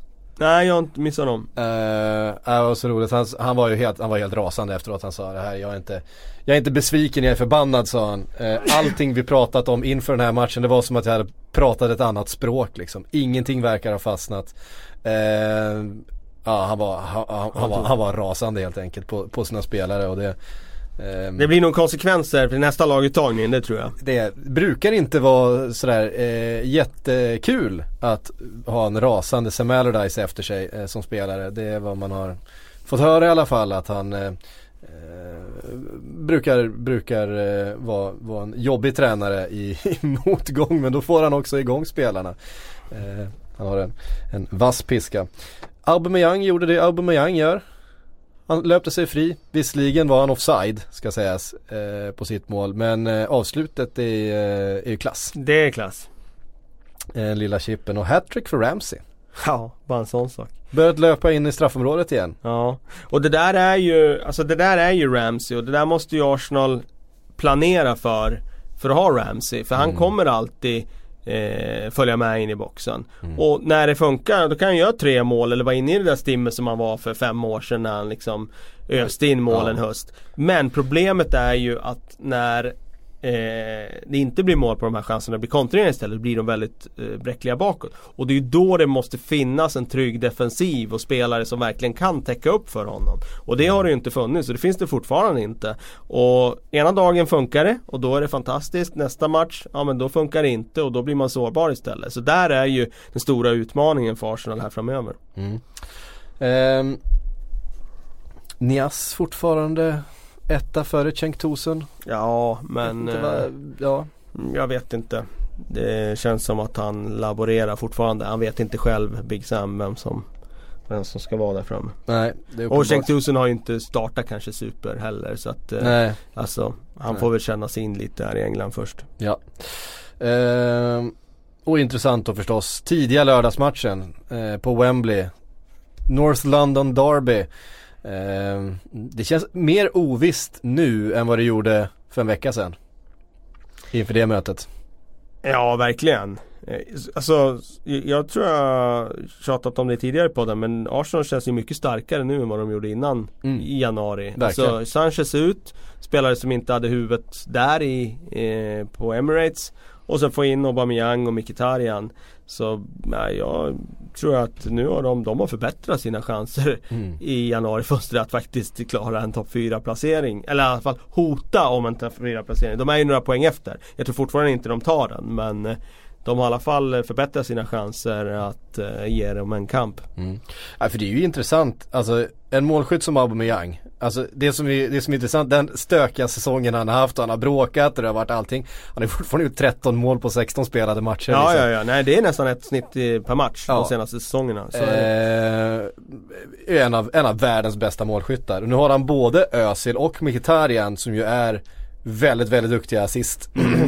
[SPEAKER 2] Nej, jag har inte missat dem.
[SPEAKER 1] Uh, det var så roligt. Han, han var ju helt, han var helt rasande efteråt. Han sa det här, jag är inte, jag är inte besviken, jag är förbannad, sa han. Uh, allting vi pratat om inför den här matchen, det var som att jag hade pratat ett annat språk liksom. Ingenting verkar ha fastnat. Uh, ja, han var, han, han, han, var, han var rasande helt enkelt på, på sina spelare, och det Um,
[SPEAKER 2] det blir nog konsekvenser för nästa laguttagning, det tror jag.
[SPEAKER 1] Det brukar inte vara sådär eh, jättekul att ha en rasande Sam Allardyce efter sig eh, som spelare. Det är vad man har fått höra i alla fall, att han eh, eh, brukar, brukar eh, vara, vara en jobbig tränare i, i motgång, men då får han också igång spelarna. Eh, han har en, en vass piska. Aubameyang gjorde det Aubameyang gör. Han löpte sig fri. Visserligen var han offside, ska sägas, eh, på sitt mål. Men eh, avslutet är, eh, är ju klass.
[SPEAKER 2] Det är klass.
[SPEAKER 1] Eh, lilla chippen. Och hattrick för Ramsey.
[SPEAKER 2] Ja, bara en sån sak.
[SPEAKER 1] Börjat löpa in i straffområdet igen.
[SPEAKER 2] Ja, och det där är ju, alltså det där är ju Ramsey. Och det där måste ju Arsenal planera för, för att ha Ramsey. För han mm. kommer alltid Eh, följa med in i boxen. Mm. Och när det funkar, då kan han göra tre mål eller vara inne i det där stimmet som han var för fem år sedan när han liksom öste in mål en ja. höst. Men problemet är ju att när eh, det inte blir mål på de här chanserna, det blir kontringar istället, blir de väldigt eh, bräckliga bakåt. Och det är ju då det måste finnas en trygg defensiv och spelare som verkligen kan täcka upp för honom. Och det har det ju inte funnits, och det finns det fortfarande inte. Och ena dagen funkar det, och då är det fantastiskt. Nästa match, ja men då funkar det inte, och då blir man sårbar istället. Så där är ju den stora utmaningen för Arsenal här framöver.
[SPEAKER 1] Mm. Um, Nias fortfarande etta före Cenk Tosun.
[SPEAKER 2] Ja, men
[SPEAKER 1] var, ja.
[SPEAKER 2] jag vet inte. Det känns som att han laborerar fortfarande. Han vet inte själv, Big Sam, vem som, vem som ska vara där framme.
[SPEAKER 1] Nej, det är
[SPEAKER 2] och Cenk Tosun har ju inte startat kanske super heller. Så att,
[SPEAKER 1] Nej.
[SPEAKER 2] Alltså, han
[SPEAKER 1] Nej.
[SPEAKER 2] får väl känna sig in lite här i England först.
[SPEAKER 1] Ja. Ehm, och intressant då förstås. Tidiga lördagsmatchen eh, på Wembley. North London Derby. Uh, det känns mer ovisst nu än vad det gjorde för en vecka sedan inför det mötet.
[SPEAKER 2] Ja, verkligen. Alltså, jag tror jag tjatat om det tidigare på den, men Arsenal känns ju mycket starkare nu än vad de gjorde innan mm. i januari. Alltså, Sanchez ut, spelare som inte hade huvudet där i, eh, på Emirates, och sen få in Aubameyang och Mkhitaryan. Så nej, jag tror att nu har de, de har förbättrat sina chanser mm. i januari först att faktiskt klara en topp fyra placering, eller i alla fall hota om en topp fyra placering. De är ju några poäng efter. Jag tror fortfarande inte de tar den, men de har i alla fall förbättrat sina chanser att uh, ge dem en kamp.
[SPEAKER 1] Mm. Ja, för det är ju intressant, alltså en målskytt som Aubameyang, alltså det som är, det som är intressant, den stökiga säsongen han har haft, han har bråkat och det har varit allting. Han har fortfarande gjort tretton mål på sexton spelade matcher.
[SPEAKER 2] Ja,
[SPEAKER 1] liksom.
[SPEAKER 2] ja, ja, nej det är nästan ett snitt per match ja. de senaste säsongerna. Så
[SPEAKER 1] eh, en, av, en av världens bästa målskyttar. Och nu har han både Özil och Mkhitaryan som ju är väldigt, väldigt duktiga assist.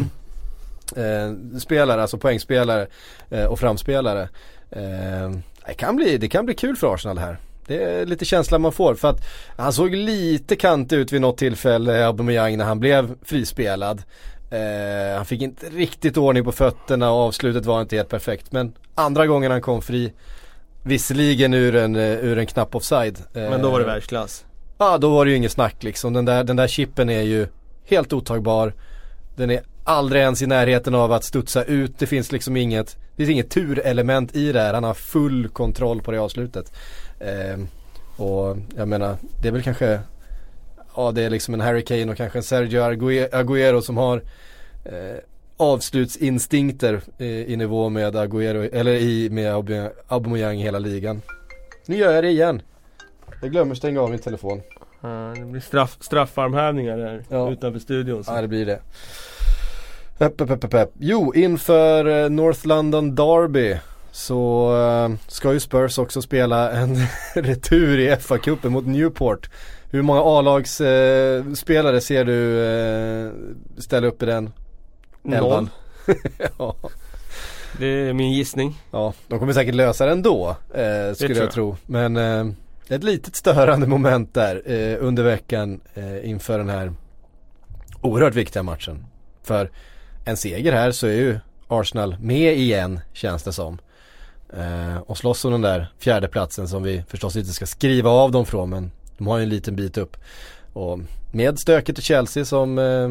[SPEAKER 1] Eh, spelare, alltså poängspelare eh, och framspelare. Eh, det, kan bli, det kan bli kul för Arsenal här. Det är lite känslan man får, för att han såg lite kant ut vid något tillfälle, Aubameyang, när han blev frispelad. Eh, han fick inte riktigt ordning på fötterna och avslutet var inte helt perfekt, men andra gången han kom fri, visserligen ur en, ur en knapp offside. Eh,
[SPEAKER 2] men då var det världsklass.
[SPEAKER 1] Ja, då var det ju ingen snack liksom. Den där, den där chippen är ju helt otagbar. Den är aldrig ens i närheten av att studsa ut. Det finns liksom inget, det finns inget turelement i det här. Han har full kontroll på det avslutet. Eh, och jag menar, det är väl kanske, ja, det är liksom en Harry Kane och kanske en Sergio Aguero som har eh, avslutsinstinkter eh, i nivå med Aguero, eller i med Aubameyang i hela ligan. Nu gör jag det igen. Jag glömmer stänga av min telefon.
[SPEAKER 2] Ja, det blir straff, straffarmhävningar där ja. utanför studion. Så.
[SPEAKER 1] Ja, det blir det. Pepp, pepp, pepp, pepp. Jo, inför North London Derby så uh, ska ju Spurs också spela en retur i F A-cupen mot Newport. Hur många A-lags uh, spelare ser du uh, ställa upp i den?
[SPEAKER 2] Noll.
[SPEAKER 1] Ja.
[SPEAKER 2] Det är min gissning.
[SPEAKER 1] Ja, de kommer säkert lösa det ändå, uh, skulle jag, jag tro. Men uh, ett litet störande moment där uh, under veckan uh, inför den här oerhört viktiga matchen. För en seger här så är ju Arsenal med igen, känns det som. eh, och slåss om den där fjärde platsen som vi förstås inte ska skriva av dem från, men de har ju en liten bit upp. Och med stöket i Chelsea som eh,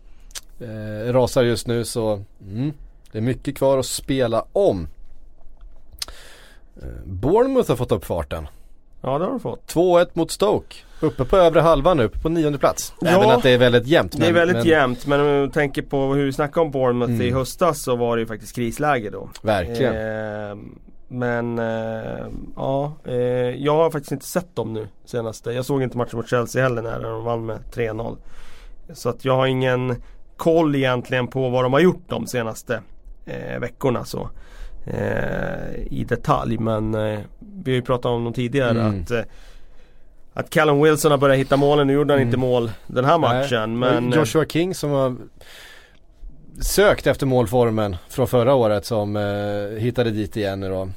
[SPEAKER 1] eh, rasar just nu, så mm, det är mycket kvar att spela om. eh, Bournemouth har fått upp farten.
[SPEAKER 2] Ja, det har de fått.
[SPEAKER 1] två ett mot Stoke. Uppe på övre halvan nu, på nionde plats.
[SPEAKER 2] Ja,
[SPEAKER 1] även att det är väldigt jämnt.
[SPEAKER 2] Det är
[SPEAKER 1] men,
[SPEAKER 2] väldigt
[SPEAKER 1] men...
[SPEAKER 2] jämnt, men om du tänker på hur vi snackade om Bournemouth mm. i höstas, så var det ju faktiskt krisläge då.
[SPEAKER 1] Verkligen.
[SPEAKER 2] Eh, men eh, ja, eh, jag har faktiskt inte sett dem nu senaste. Jag såg inte matchen mot Chelsea heller när de vann med tre noll. Så att jag har ingen koll egentligen på vad de har gjort de senaste eh, veckorna så. Eh, i detalj, men eh, vi har ju pratat om dem tidigare mm. att eh, att Callum Wilson har börjat hitta målen. Nu gjorde han mm. inte mål den här matchen. Nej. Men
[SPEAKER 1] Joshua King som har sökt efter målformen från förra året, som eh, hittade dit igen nu då.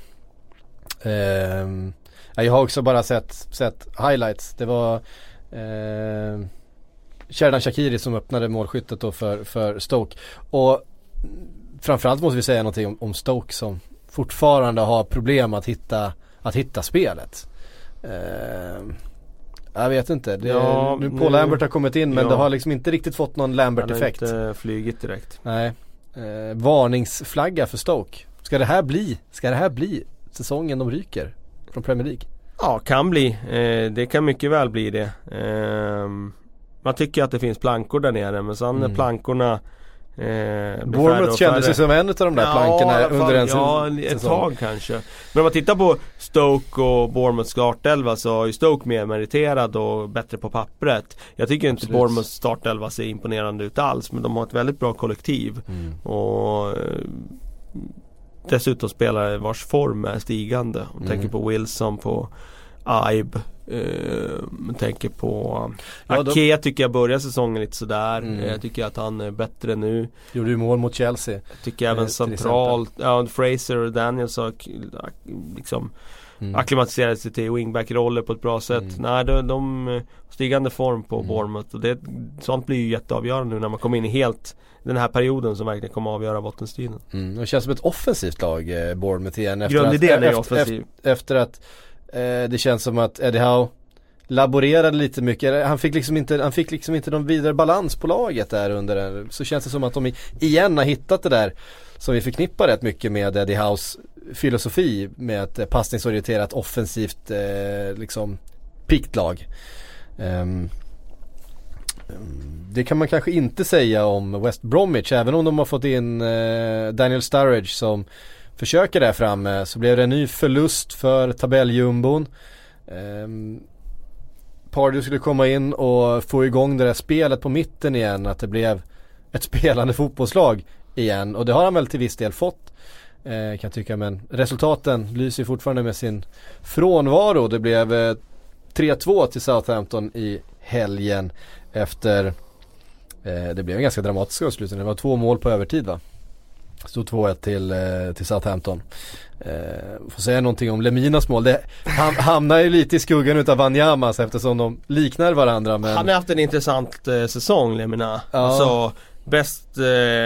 [SPEAKER 1] Eh, jag har också bara sett, sett highlights. Det var eh, Xherdan Shaqiri som öppnade målskyttet då för, för Stoke. Och framförallt måste vi säga någonting om, om Stoke som fortfarande har problem att hitta, att hitta spelet. Eh, jag vet inte. Det,
[SPEAKER 2] ja,
[SPEAKER 1] nu Paul nu, Lambert har kommit in, men ja. det har liksom inte riktigt fått någon Lambert-effekt.
[SPEAKER 2] Han har inte flygit direkt.
[SPEAKER 1] Nej. Eh, varningsflagga för Stoke. Ska det här bli, ska det här bli säsongen de ryker från Premier League?
[SPEAKER 2] Ja, kan bli. Eh, det kan mycket väl bli det. Eh, man tycker att det finns plankor där nere, men sen mm. plankorna Eh,
[SPEAKER 1] Bournemouth kände sig som en av de där ja, plankorna under en
[SPEAKER 2] ja,
[SPEAKER 1] säsong.
[SPEAKER 2] ett tag kanske. Men om man tittar på Stoke och Bournemouths startelva, så är ju Stoke mer meriterad och bättre på pappret. Jag tycker inte
[SPEAKER 1] Absolut.
[SPEAKER 2] Bournemouths startelva ser imponerande ut alls, men de har ett väldigt bra kollektiv. Mm. Och eh, dessutom spelar vars form är stigande. Om mm. tänker på Wilson, på Ibe. Uh, man tänker på ja, Ake då... tycker jag börjar säsongen lite sådär. Mm. Jag tycker att han är bättre nu.
[SPEAKER 1] Gjorde ju mål mot Chelsea.
[SPEAKER 2] Jag tycker även eh, centralt ja, Fraser och Daniels har liksom mm. akklimatiserat sig till wingback-roller på ett bra sätt. Mm. Nej, de, de stigande form på mm. Bournemouth, och det, sånt blir ju jätteavgörande nu när man kommer in i helt den här perioden som verkligen kommer att avgöra bottenstriden.
[SPEAKER 1] Mm. Det känns som ett offensivt lag, eh, Bournemouth igen. Efter
[SPEAKER 2] Grundidén är
[SPEAKER 1] efter,
[SPEAKER 2] offensiv.
[SPEAKER 1] Efter, efter att Eh, det känns som att Eddie Howe laborerade lite mycket. Han fick liksom inte, han fick liksom inte någon vidare balans på laget där under den. Så känns det som att de igen har hittat det där som vi förknippar rätt mycket med Eddie Howes filosofi, med ett passningsorienterat offensivt eh, liksom pikt lag. Um, det kan man kanske inte säga om West Bromwich, även om de har fått in eh, Daniel Sturridge som försöker där framme. Så blev det en ny förlust för tabelljumbon. ehm, Pardew skulle komma in och få igång det där spelet på mitten igen, att det blev ett spelande fotbollslag igen, och det har han väl till viss del fått, eh, kan jag tycka, men resultaten lyser fortfarande med sin frånvaro. Det blev eh, tre två till Southampton i helgen efter eh, det blev en ganska dramatisk avslutning. Det var två mål på övertid, va? Stod två ett till, eh, till Southampton. Eh, får säga någonting om Leminas mål. Det ham- hamnar ju lite i skuggan utav Wanyama eftersom de liknar varandra. Men...
[SPEAKER 2] Han har haft en intressant eh, säsong, Lemina. Ja. Alltså bäst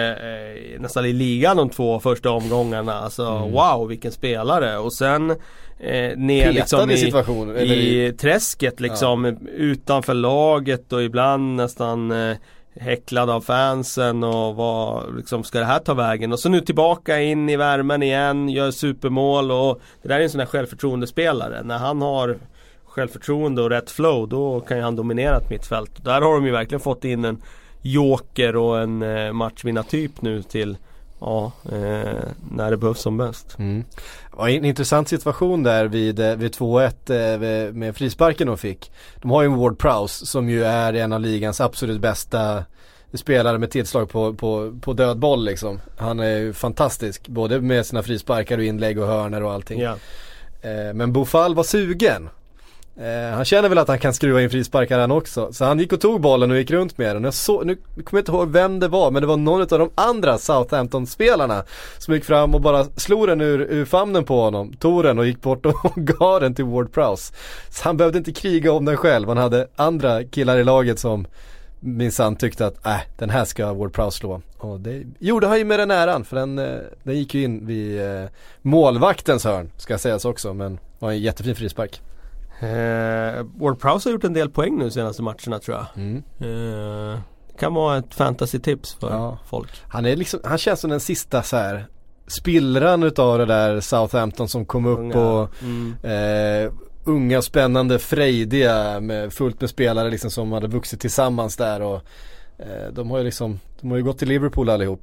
[SPEAKER 2] eh, nästan i ligan de två första omgångarna. Alltså mm. wow, vilken spelare. Och sen eh, ner liksom i, i, i träsket liksom, ja. utanför laget och ibland nästan eh, häcklad av fansen, och vad liksom ska det här ta vägen, och så nu tillbaka in i värmen igen, gör supermål, och det där är en sån här självförtroendespelare. När han har självförtroende och rätt flow, då kan ju han dominera ett mittfält. Där har de ju verkligen fått in en joker och en eh, matchvinnartyp nu till ja, eh, när det behövs som bäst.
[SPEAKER 1] Mm. Ja, en intressant situation där vid, vid två ett eh, med frisparken de fick. De har ju en Ward Prowse som ju är en av ligans absolut bästa spelare med tillslag på, på, på död boll liksom. Han är ju fantastisk, både med sina frisparkar och inlägg och hörner och allting.
[SPEAKER 2] Yeah.
[SPEAKER 1] Eh, men Boufal var sugen. Eh, han känner väl att han kan skruva in frisparkar han också. Så han gick och tog bollen och gick runt med den. Jag så, nu kommer jag inte ihåg vem det var, men det var någon av de andra Southampton-spelarna som gick fram och bara slog den ur, ur famnen på honom, tog den och gick bort och gav den till Ward Prowse. Så han behövde inte kriga om den själv. Han hade andra killar i laget som minsann tyckte att äh, den här ska Ward-Prowse slå. Och det gjorde han ju med den äran, för den, den gick ju in vid eh, målvaktens hörn, ska sägas också, men var en jättefin frispark.
[SPEAKER 2] Eh, Ward-Prowse har gjort en del poäng nu de senaste matcherna, tror jag.
[SPEAKER 1] Mm.
[SPEAKER 2] Eh, kan vara ett fantasy-tips för ja. folk.
[SPEAKER 1] Han, är liksom, han känns som den sista så här spillran utav det där Southampton som kom upp unga. och mm. eh, unga, spännande, frejdiga med, fullt med spelare liksom som hade vuxit tillsammans där, och eh, de har ju liksom de har ju gått till Liverpool allihop.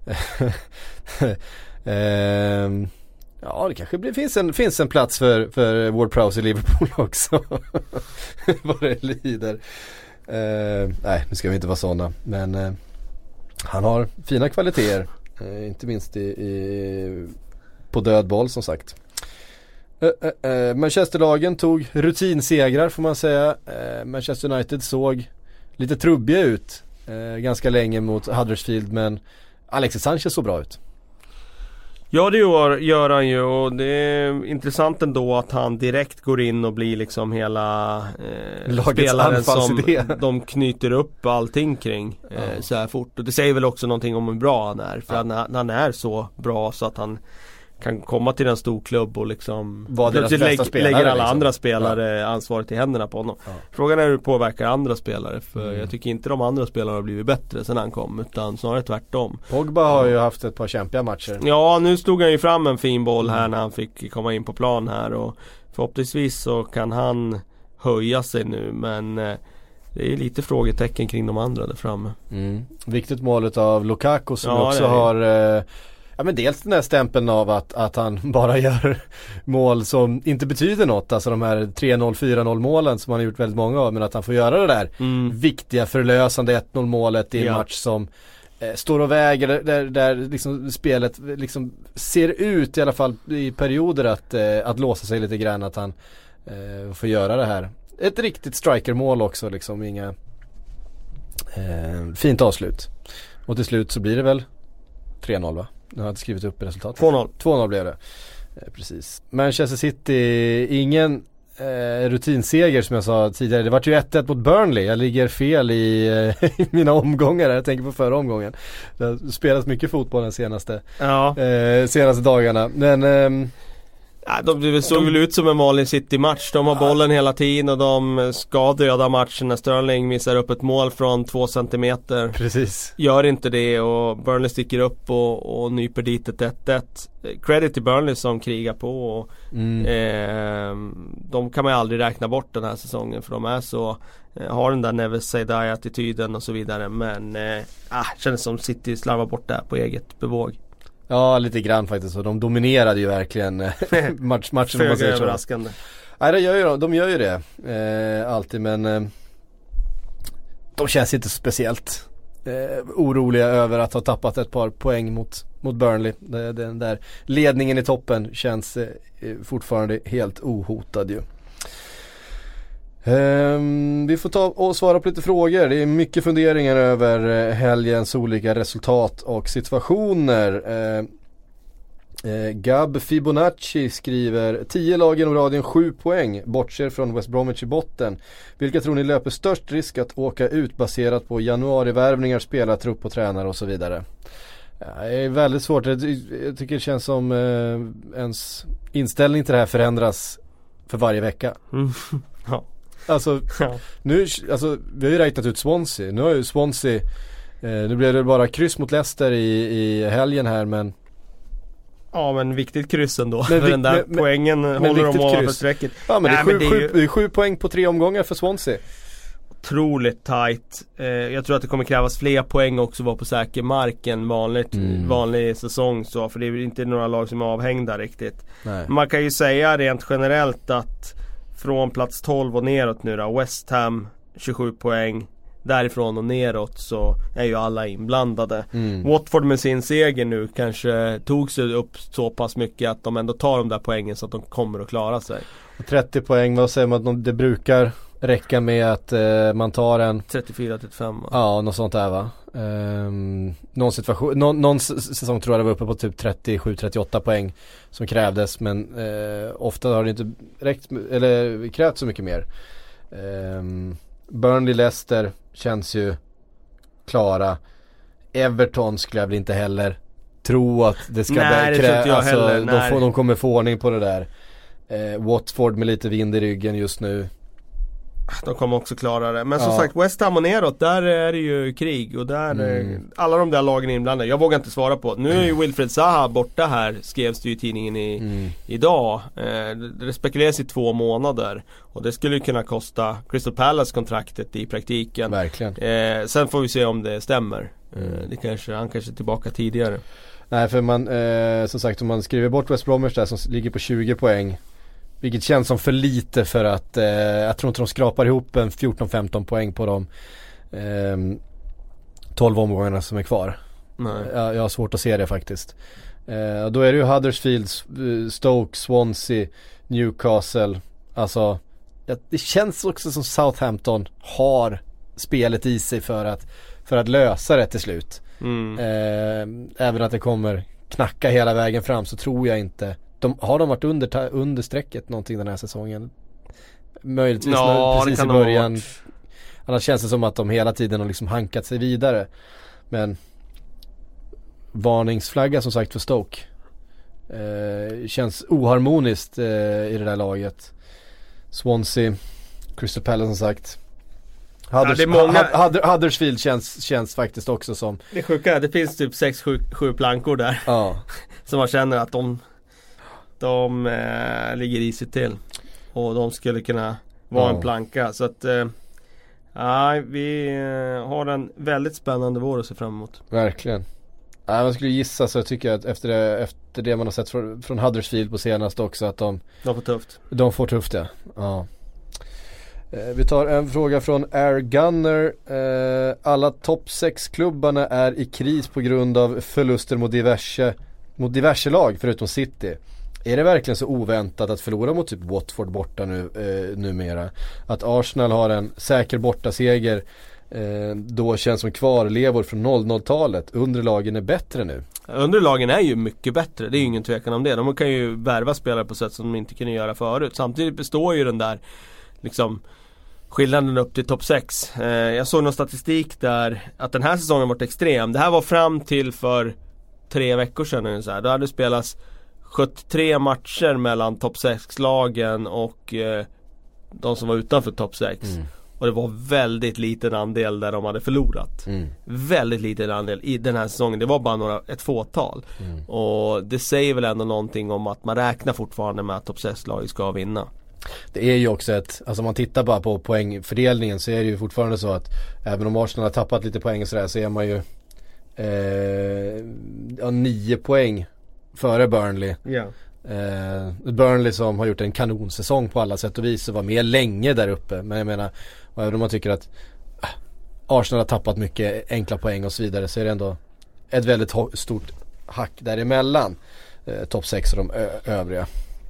[SPEAKER 1] eh, ja, det kanske blir, finns, en, finns en plats för, för Ward-Prowse i Liverpool också. Vad det lider. Eh, nej, nu ska vi inte vara sådana, men eh, han har fina kvaliteter, eh, inte minst i, i, på död boll som sagt. Uh, uh, uh, Manchesterlagen tog rutinsegrar, får man säga. uh, Manchester United såg lite trubbiga ut uh, ganska länge mot Huddersfield, men Alexis Sanchez såg bra ut.
[SPEAKER 2] Ja, det gör, gör han ju, och det är intressant ändå att han direkt går in och blir liksom hela eh, spelaren som de knyter upp allting kring eh, ja. så här fort. Och det säger väl också någonting om hur bra han är, för ja. han, han är så bra så att han kan komma till en stor klubb och liksom lägger lägger alla liksom. andra spelare ja. ansvaret i händerna på honom. Ja. Frågan är hur det påverkar andra spelare, för mm. jag tycker inte de andra spelarna har blivit bättre sen han kom, utan snarare tvärtom.
[SPEAKER 1] Pogba har ju haft ett par kämpiga matcher.
[SPEAKER 2] Ja, nu stod han ju fram en fin boll här när han fick komma in på plan här, och förhoppningsvis så kan han höja sig nu, men eh, det är lite frågetecken kring de andra där framme.
[SPEAKER 1] Mm. Viktigt målet av Lukaku som ja, också har eh, ja, men dels den här stämpeln av att, att han bara gör mål som inte betyder något. Alltså de här tre noll, fyra noll målen som han har gjort väldigt många av. Men att han får göra det där mm. viktiga, förlösande ett noll målet i en ja. match som eh, står och väger. Där, där, där liksom spelet liksom ser ut i alla fall i perioder att, eh, att låsa sig lite grann. Att han eh, får göra det här. Ett riktigt strikermål också. Liksom, inga eh, fint avslut. Och till slut så blir det väl tre noll, va? Nu har jag inte skrivit upp resultatet.
[SPEAKER 2] två noll.
[SPEAKER 1] två noll blev det. Eh, precis. Manchester City, ingen eh, rutinseger som jag sa tidigare. Det var ju ett ett mot Burnley. Jag ligger fel i, eh, i mina omgångar. Jag tänker på förra omgången. Det har spelats mycket fotboll den senaste,
[SPEAKER 2] ja.
[SPEAKER 1] eh, senaste dagarna. Men Eh,
[SPEAKER 2] ja, de, det såg väl ut som en vanlig City-match. De har bollen hela tiden och de ska döda matchen när Sterling missar upp ett mål från två centimeter.
[SPEAKER 1] Precis.
[SPEAKER 2] Gör inte det, och Burnley sticker upp och, och nyper dit ett ett ett. Credit till Burnley som krigar på, och mm. eh, de kan man ju aldrig räkna bort den här säsongen, för de är så eh, har den där never say die-attityden och så vidare. Men eh, ah, känns som City slarvar bort det här på eget bevåg.
[SPEAKER 1] Ja, lite grann faktiskt. Och de dominerade ju verkligen match, matchen.
[SPEAKER 2] Föga överraskande.
[SPEAKER 1] Nej, det gör ju de, de gör ju det eh, alltid, men eh, de känns inte speciellt eh, oroliga över att ha tappat ett par poäng mot, mot Burnley. Det, den där ledningen i toppen känns eh, fortfarande helt ohotad ju. Um, vi får ta och svara på lite frågor. Det är mycket funderingar över helgens olika resultat och situationer. uh, uh, Gab Fibonacci skriver: tio lag genom radien, sju poäng, bortser från West Bromwich i botten. Vilka tror ni löper störst risk att åka ut baserat på januarivärvningar, spelartrupp och tränare och så vidare? Ja, det är väldigt svårt. Jag, jag tycker det känns som uh, ens inställning till det här förändras för varje vecka.
[SPEAKER 2] Mm. Ja.
[SPEAKER 1] Alltså, ja. nu, alltså, vi har ju räknat ut Swansea. Nu har ju Swansea eh, nu blev det bara kryss mot Leicester i, i helgen här, men
[SPEAKER 2] ja, men viktigt kryss ändå. Men, för den där men, poängen men, håller de av för strecket.
[SPEAKER 1] Ja, men Nej, det är, sju, men det är, sju, ju... sju poäng på tre omgångar för Swansea.
[SPEAKER 2] Otroligt tight. Eh, jag tror att det kommer krävas fler poäng också, vara på säker mark än vanligt, mm. vanlig säsong så, för det är inte några lag som är avhängda riktigt. Nej. Man kan ju säga rent generellt att från plats tolv och neråt nu då, West Ham tjugosju poäng, därifrån och neråt så är ju alla inblandade. Mm. Watford med sin seger nu kanske tog sig upp så pass mycket att de ändå tar de där poängen så att de kommer att klara sig.
[SPEAKER 1] trettio poäng, vad säger man att det brukar räcka med att eh, man tar en
[SPEAKER 2] trettiofyra trettiofem.
[SPEAKER 1] Ja, något sånt där, va? Um, någon situation, någon, någon säsong tror jag det var uppe på typ trettiosju trettioåtta poäng som krävdes, men eh, ofta har det inte räckt eller krävt så mycket mer. Um, Burnley, Leicester känns ju klara. Everton skulle jag väl inte heller tro att det ska
[SPEAKER 2] Nej,
[SPEAKER 1] krä-
[SPEAKER 2] det tror inte jag
[SPEAKER 1] alltså,
[SPEAKER 2] heller.
[SPEAKER 1] de, får, de kommer få ordning på det där. eh, Watford med lite vind i ryggen just nu.
[SPEAKER 2] De kommer också klara det. Men som
[SPEAKER 1] ja.
[SPEAKER 2] sagt, West Ham och neråt, där är det ju krig. Och där
[SPEAKER 1] Mm.
[SPEAKER 2] är alla de där lagen inblandade. Jag vågar inte svara på. Nu är ju Wilfred Zaha borta här, skrevs det ju i tidningen i, mm. idag. eh, Det spekuleras i två månader. Och det skulle ju kunna kosta Crystal Palace kontraktet i praktiken.
[SPEAKER 1] Verkligen.
[SPEAKER 2] eh, Sen får vi se om det stämmer.
[SPEAKER 1] mm.
[SPEAKER 2] eh, det kanske, Han kanske är tillbaka tidigare.
[SPEAKER 1] Nej, för man, eh, som sagt, om man skriver bort West Bromwich där som ligger på tjugo poäng, vilket känns som för lite för att eh, jag tror inte de skrapar ihop en fjorton femton poäng på de eh, tolv omgångarna som är kvar.
[SPEAKER 2] Nej.
[SPEAKER 1] Jag, jag har svårt att se det faktiskt. eh, Då är det ju Huddersfield, Stoke, Swansea, Newcastle. Alltså det känns också som Southampton har spelet i sig för att, för att lösa det till slut.
[SPEAKER 2] mm.
[SPEAKER 1] eh, Även att det kommer knacka hela vägen fram, så tror jag inte de, har de varit under, ta, under strecket någonting den här säsongen? Möjligtvis
[SPEAKER 2] ja,
[SPEAKER 1] precis i början. Annars känns det som att de hela tiden har liksom hankat sig vidare. Men varningsflagga som sagt för Stoke. eh, Känns oharmoniskt eh, i det där laget. Swansea, Crystal Palace som sagt. Hudders, ja, många... Hud- Huddersfield känns, känns faktiskt också som...
[SPEAKER 2] Det är sjuka, det finns typ sex sju plankor där.
[SPEAKER 1] Ja.
[SPEAKER 2] Som man känner att de De eh, ligger i sig till. Och de skulle kunna vara ja. en planka. Så att eh, ja, vi eh, har en väldigt spännande vår att se fram emot.
[SPEAKER 1] Verkligen. Ja, man skulle gissa, så jag tycker att efter det, efter det man har sett från, från Huddersfield på senaste också, att de
[SPEAKER 2] De får tufft.
[SPEAKER 1] De får tufft, ja, ja. eh, Vi tar en fråga från Air Gunner. eh, Alla topp sex klubbarna är i kris på grund av förluster mot diverse Mot diverse lag förutom City. Är det verkligen så oväntat att förlora mot typ Watford borta nu eh, numera? Att Arsenal har en säker bortaseger eh, då känns som kvarlevor från noll noll-talet. Underlagen är bättre nu.
[SPEAKER 2] Underlagen är ju mycket bättre, det är ju ingen tvekan om det. De kan ju värva spelare på sätt som de inte kunde göra förut. Samtidigt består ju den där liksom skillnaden upp till topp sex. eh, Jag såg någon statistik där att den här säsongen varit extrem. Det här var fram till för tre veckor sedan så här. Då hade det spelats sjuttiotre matcher mellan topp sex-lagen och eh, de som var utanför topp sex. Mm. Och det var väldigt liten andel där de hade förlorat. Mm. Väldigt liten andel i den här säsongen. Det var bara några, ett fåtal. Mm. Och det säger väl ändå någonting om att man räknar fortfarande med att topp sex-laget ska vinna.
[SPEAKER 1] Det är ju också ett, alltså om man tittar bara på poängfördelningen så är det ju fortfarande så att även om Arsenal har tappat lite poäng och sådär, så är man ju eh, ja, nio poäng före Burnley.
[SPEAKER 2] Yeah.
[SPEAKER 1] Eh, Burnley som har gjort en kanonsäsong på alla sätt och vis och var med länge där uppe. Men jag menar, och även om man tycker att äh, Arsenal har tappat mycket enkla poäng och så vidare, så är det ändå ett väldigt ho- stort hack däremellan eh, topp sex och de ö- övriga.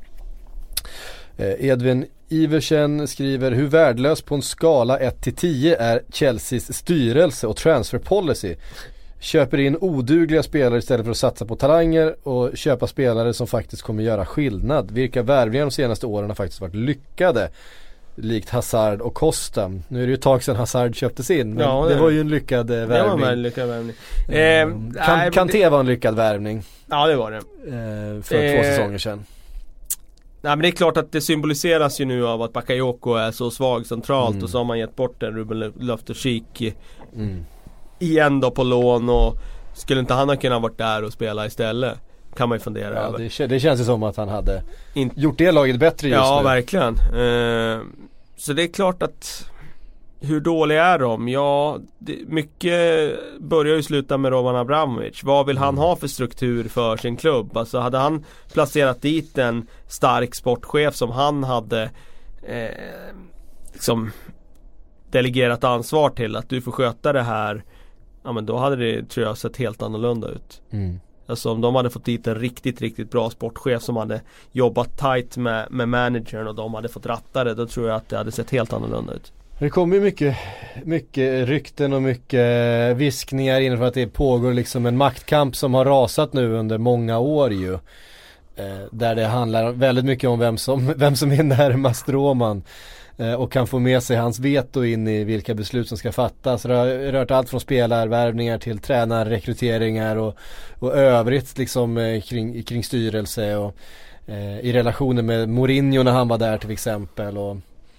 [SPEAKER 1] eh, Edvin Iversen skriver: hur värdelös på en skala ett till tio är Chelseas styrelse och transfer policy? Köper in odugliga spelare istället för att satsa på talanger och köpa spelare som faktiskt kommer göra skillnad. Vilka värvningar de senaste åren har faktiskt varit lyckade, likt Hazard och Costa. Nu är det ju ett tag sedan Hazard köptes in, men ja, det, det var ju en lyckad eh, värvning.
[SPEAKER 2] Det var en lyckad värvning.
[SPEAKER 1] Mm. Eh, kan, Kanté var en lyckad värvning.
[SPEAKER 2] Ja, det var det.
[SPEAKER 1] Eh, för eh, två säsonger sedan.
[SPEAKER 2] Nej, men det är klart att det symboliseras ju nu av att Bakayoko är så svag centralt, mm. och så har man gett bort en Ruben Loftus-Cheek mm. igen då på lån, och skulle inte han ha kunnat varit där och spela istället, kan man ju fundera
[SPEAKER 1] ja,
[SPEAKER 2] över.
[SPEAKER 1] Det, det känns ju som att han hade In- gjort det laget bättre just
[SPEAKER 2] ja,
[SPEAKER 1] nu.
[SPEAKER 2] Ja, verkligen. Eh, så det är klart att hur dåliga är de? Ja, det, mycket börjar ju sluta med Roman Abramovich. Vad vill han ha för struktur för sin klubb? Alltså hade han placerat dit en stark sportchef som han hade eh, liksom delegerat ansvar till, att du får sköta det här, ja, men då hade det, tror jag, sett helt annorlunda ut. Mm. Alltså om de hade fått dit en riktigt, riktigt bra sportchef som hade jobbat tight med, med managern, och de hade fått ratta det, då tror jag att det hade sett helt annorlunda ut.
[SPEAKER 1] Det kommer ju mycket, mycket rykten och mycket viskningar in för att det pågår liksom en maktkamp som har rasat nu under många år ju. Eh, där det handlar väldigt mycket om vem som, vem som är närmast Roman. eh, och kan få med sig hans veto in i vilka beslut som ska fattas. Det har rört allt från spelarvärvningar till tränarrekryteringar och, och övrigt liksom eh, kring, kring styrelse och eh, i relationer med Mourinho när han var där till exempel. Och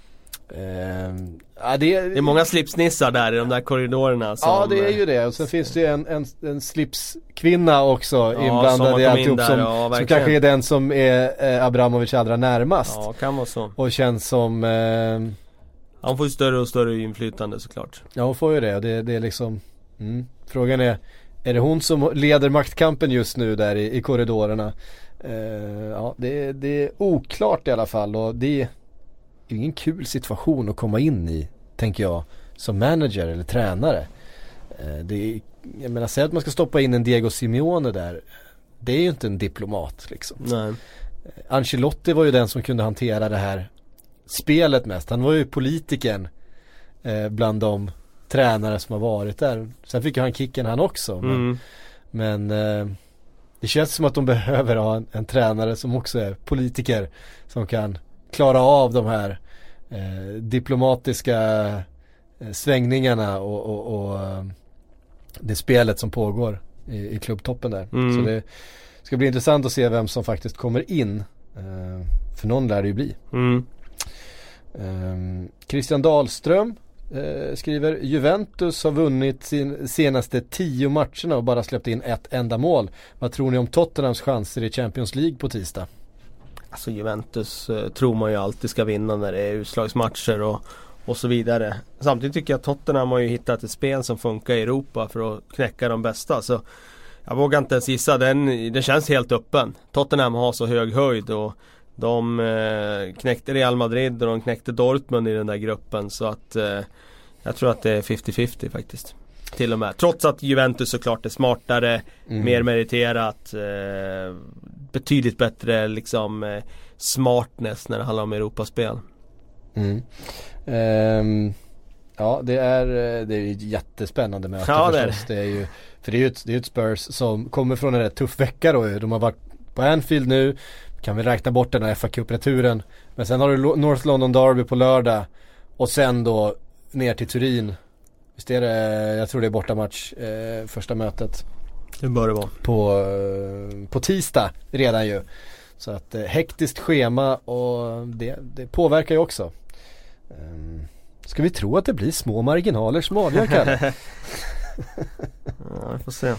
[SPEAKER 1] Eh, ja, det, är,
[SPEAKER 2] det är många slipsnissar där i de där korridorerna som,
[SPEAKER 1] ja, det är ju det. Och sen finns det ju en, en, en slipskvinna också ja, inblandad i alltihop in som, ja, som kanske är den som är eh, Abramovic allra närmast.
[SPEAKER 2] Ja, kan vara så.
[SPEAKER 1] Och känns som eh,
[SPEAKER 2] han får ju större och större inflytande såklart.
[SPEAKER 1] Ja, hon får ju det. Det, det är liksom mm. Frågan är, är det hon som leder maktkampen just nu där i, i korridorerna? Eh, ja, det, det är oklart i alla fall. Och det är ingen kul situation att komma in i, tänker jag, som manager eller tränare. Eh, det är, jag menar, säg att man ska stoppa in en Diego Simeone där. Det är ju inte en diplomat liksom.
[SPEAKER 2] Nej.
[SPEAKER 1] Eh, Ancelotti var ju den som kunde hantera det här spelet mest. Han var ju politikern eh, bland de tränare som har varit där. Sen fick ju han kicken han också. Men,
[SPEAKER 2] mm.
[SPEAKER 1] men eh, det känns som att de behöver ha en, en tränare som också är politiker, som kan klara av de här eh, diplomatiska eh, svängningarna och, och, och eh, det spelet som pågår i, i klubbtoppen där.
[SPEAKER 2] Mm.
[SPEAKER 1] Så det ska bli intressant att se vem som faktiskt kommer in. Eh, för någon lär det ju bli.
[SPEAKER 2] Mm.
[SPEAKER 1] Eh, Christian Dahlström eh, skriver: Juventus har vunnit sin senaste tio matcherna och bara släppt in ett enda mål. Vad tror ni om Tottenhams chanser i Champions League på tisdag?
[SPEAKER 2] Alltså Juventus eh, tror man ju alltid ska vinna när det är utslagsmatcher och, och så vidare. Samtidigt tycker jag att Tottenham har ju hittat ett spel som funkar i Europa för att knäcka de bästa. Så jag vågar inte ens gissa, den, den känns helt öppen. Tottenham har så hög höjd och de eh, knäckte Real Madrid och de knäckte Dortmund i den där gruppen. Så att eh, jag tror att det är femtio femtio faktiskt. Till och med. Trots att Juventus såklart är smartare, mm. mer meriterat, eh, betydligt bättre liksom eh, smartness när det handlar om Europaspel.
[SPEAKER 1] Mm. Um, ja, det är det är ju jättespännande med att
[SPEAKER 2] ja,
[SPEAKER 1] det förstås. Det är ju, för det är ju ett, det är ett Spurs som kommer från en rätt tuff vecka då. De har varit på Anfield nu, kan vi räkna bort den här F A Cup-returen. Men sen har du North London Derby på lördag och sen då ner till Turin. Visst är det, jag tror det är bortamatch eh, första mötet.
[SPEAKER 2] Det bör det vara.
[SPEAKER 1] På, eh, på tisdag redan ju. Så att eh, hektiskt schema och det, det påverkar ju också. Um, ska vi tro att det blir små marginaler som avgör, Kalle?
[SPEAKER 2] Ja, vi får se.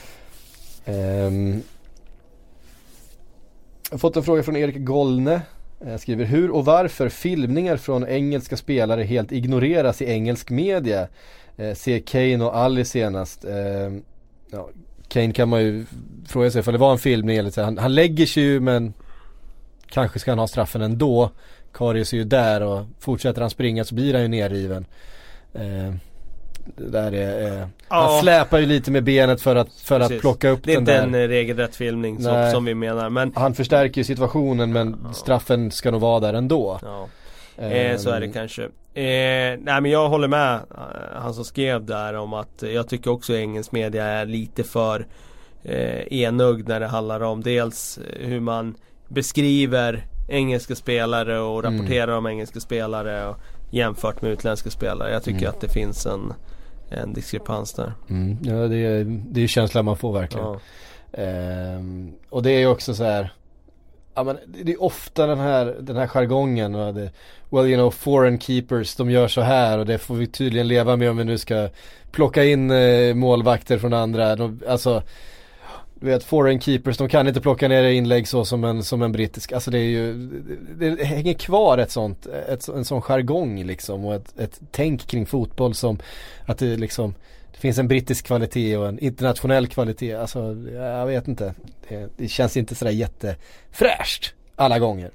[SPEAKER 1] Um, jag har fått en fråga från Erik Gollne. Jag skriver: hur och varför filmningar från engelska spelare helt ignoreras i engelsk media? Eh, se Kane och Ali senast. Eh, ja, Kane kan man ju fråga sig för det var en filmning eller så. Han, han lägger sig ju, men kanske ska han ha straffen ändå. Karius är ju där och fortsätter han springa så blir han ju nerriven. Eh, det där är, eh,
[SPEAKER 2] ja.
[SPEAKER 1] Han släpar ju lite med benet för att, för att plocka upp den där.
[SPEAKER 2] Det är inte en regelrätt filmning som, som vi menar. Men
[SPEAKER 1] han förstärker ju situationen, men ja. straffen ska nog vara där ändå.
[SPEAKER 2] Ja. Eh, så är det kanske. Eh, nej men jag håller med uh, han som skrev där om att jag tycker också engelsk media är lite för eh, enögd när det handlar om dels hur man beskriver engelska spelare och rapporterar mm. om engelska spelare och jämfört med utländska spelare. Jag tycker mm. att det finns en, en diskrepans där.
[SPEAKER 1] Mm. Ja, det är, det är känslan man får verkligen. Ja. Ehm, och det är ju också så här. Ja, men det är ofta den här, den här jargongen. Och det, well, you know, foreign keepers, de gör så här och det får vi tydligen leva med om vi nu ska plocka in eh, målvakter från andra. De, alltså, du vet, foreign keepers, de kan inte plocka ner inlägg så som en, som en brittisk. Alltså det är ju, det, det hänger kvar ett sånt, ett, en sån jargong liksom och ett, ett tänk kring fotboll som att det liksom, det finns en brittisk kvalitet och en internationell kvalitet. Alltså jag vet inte, det, det känns inte sådär jättefräscht alla gånger.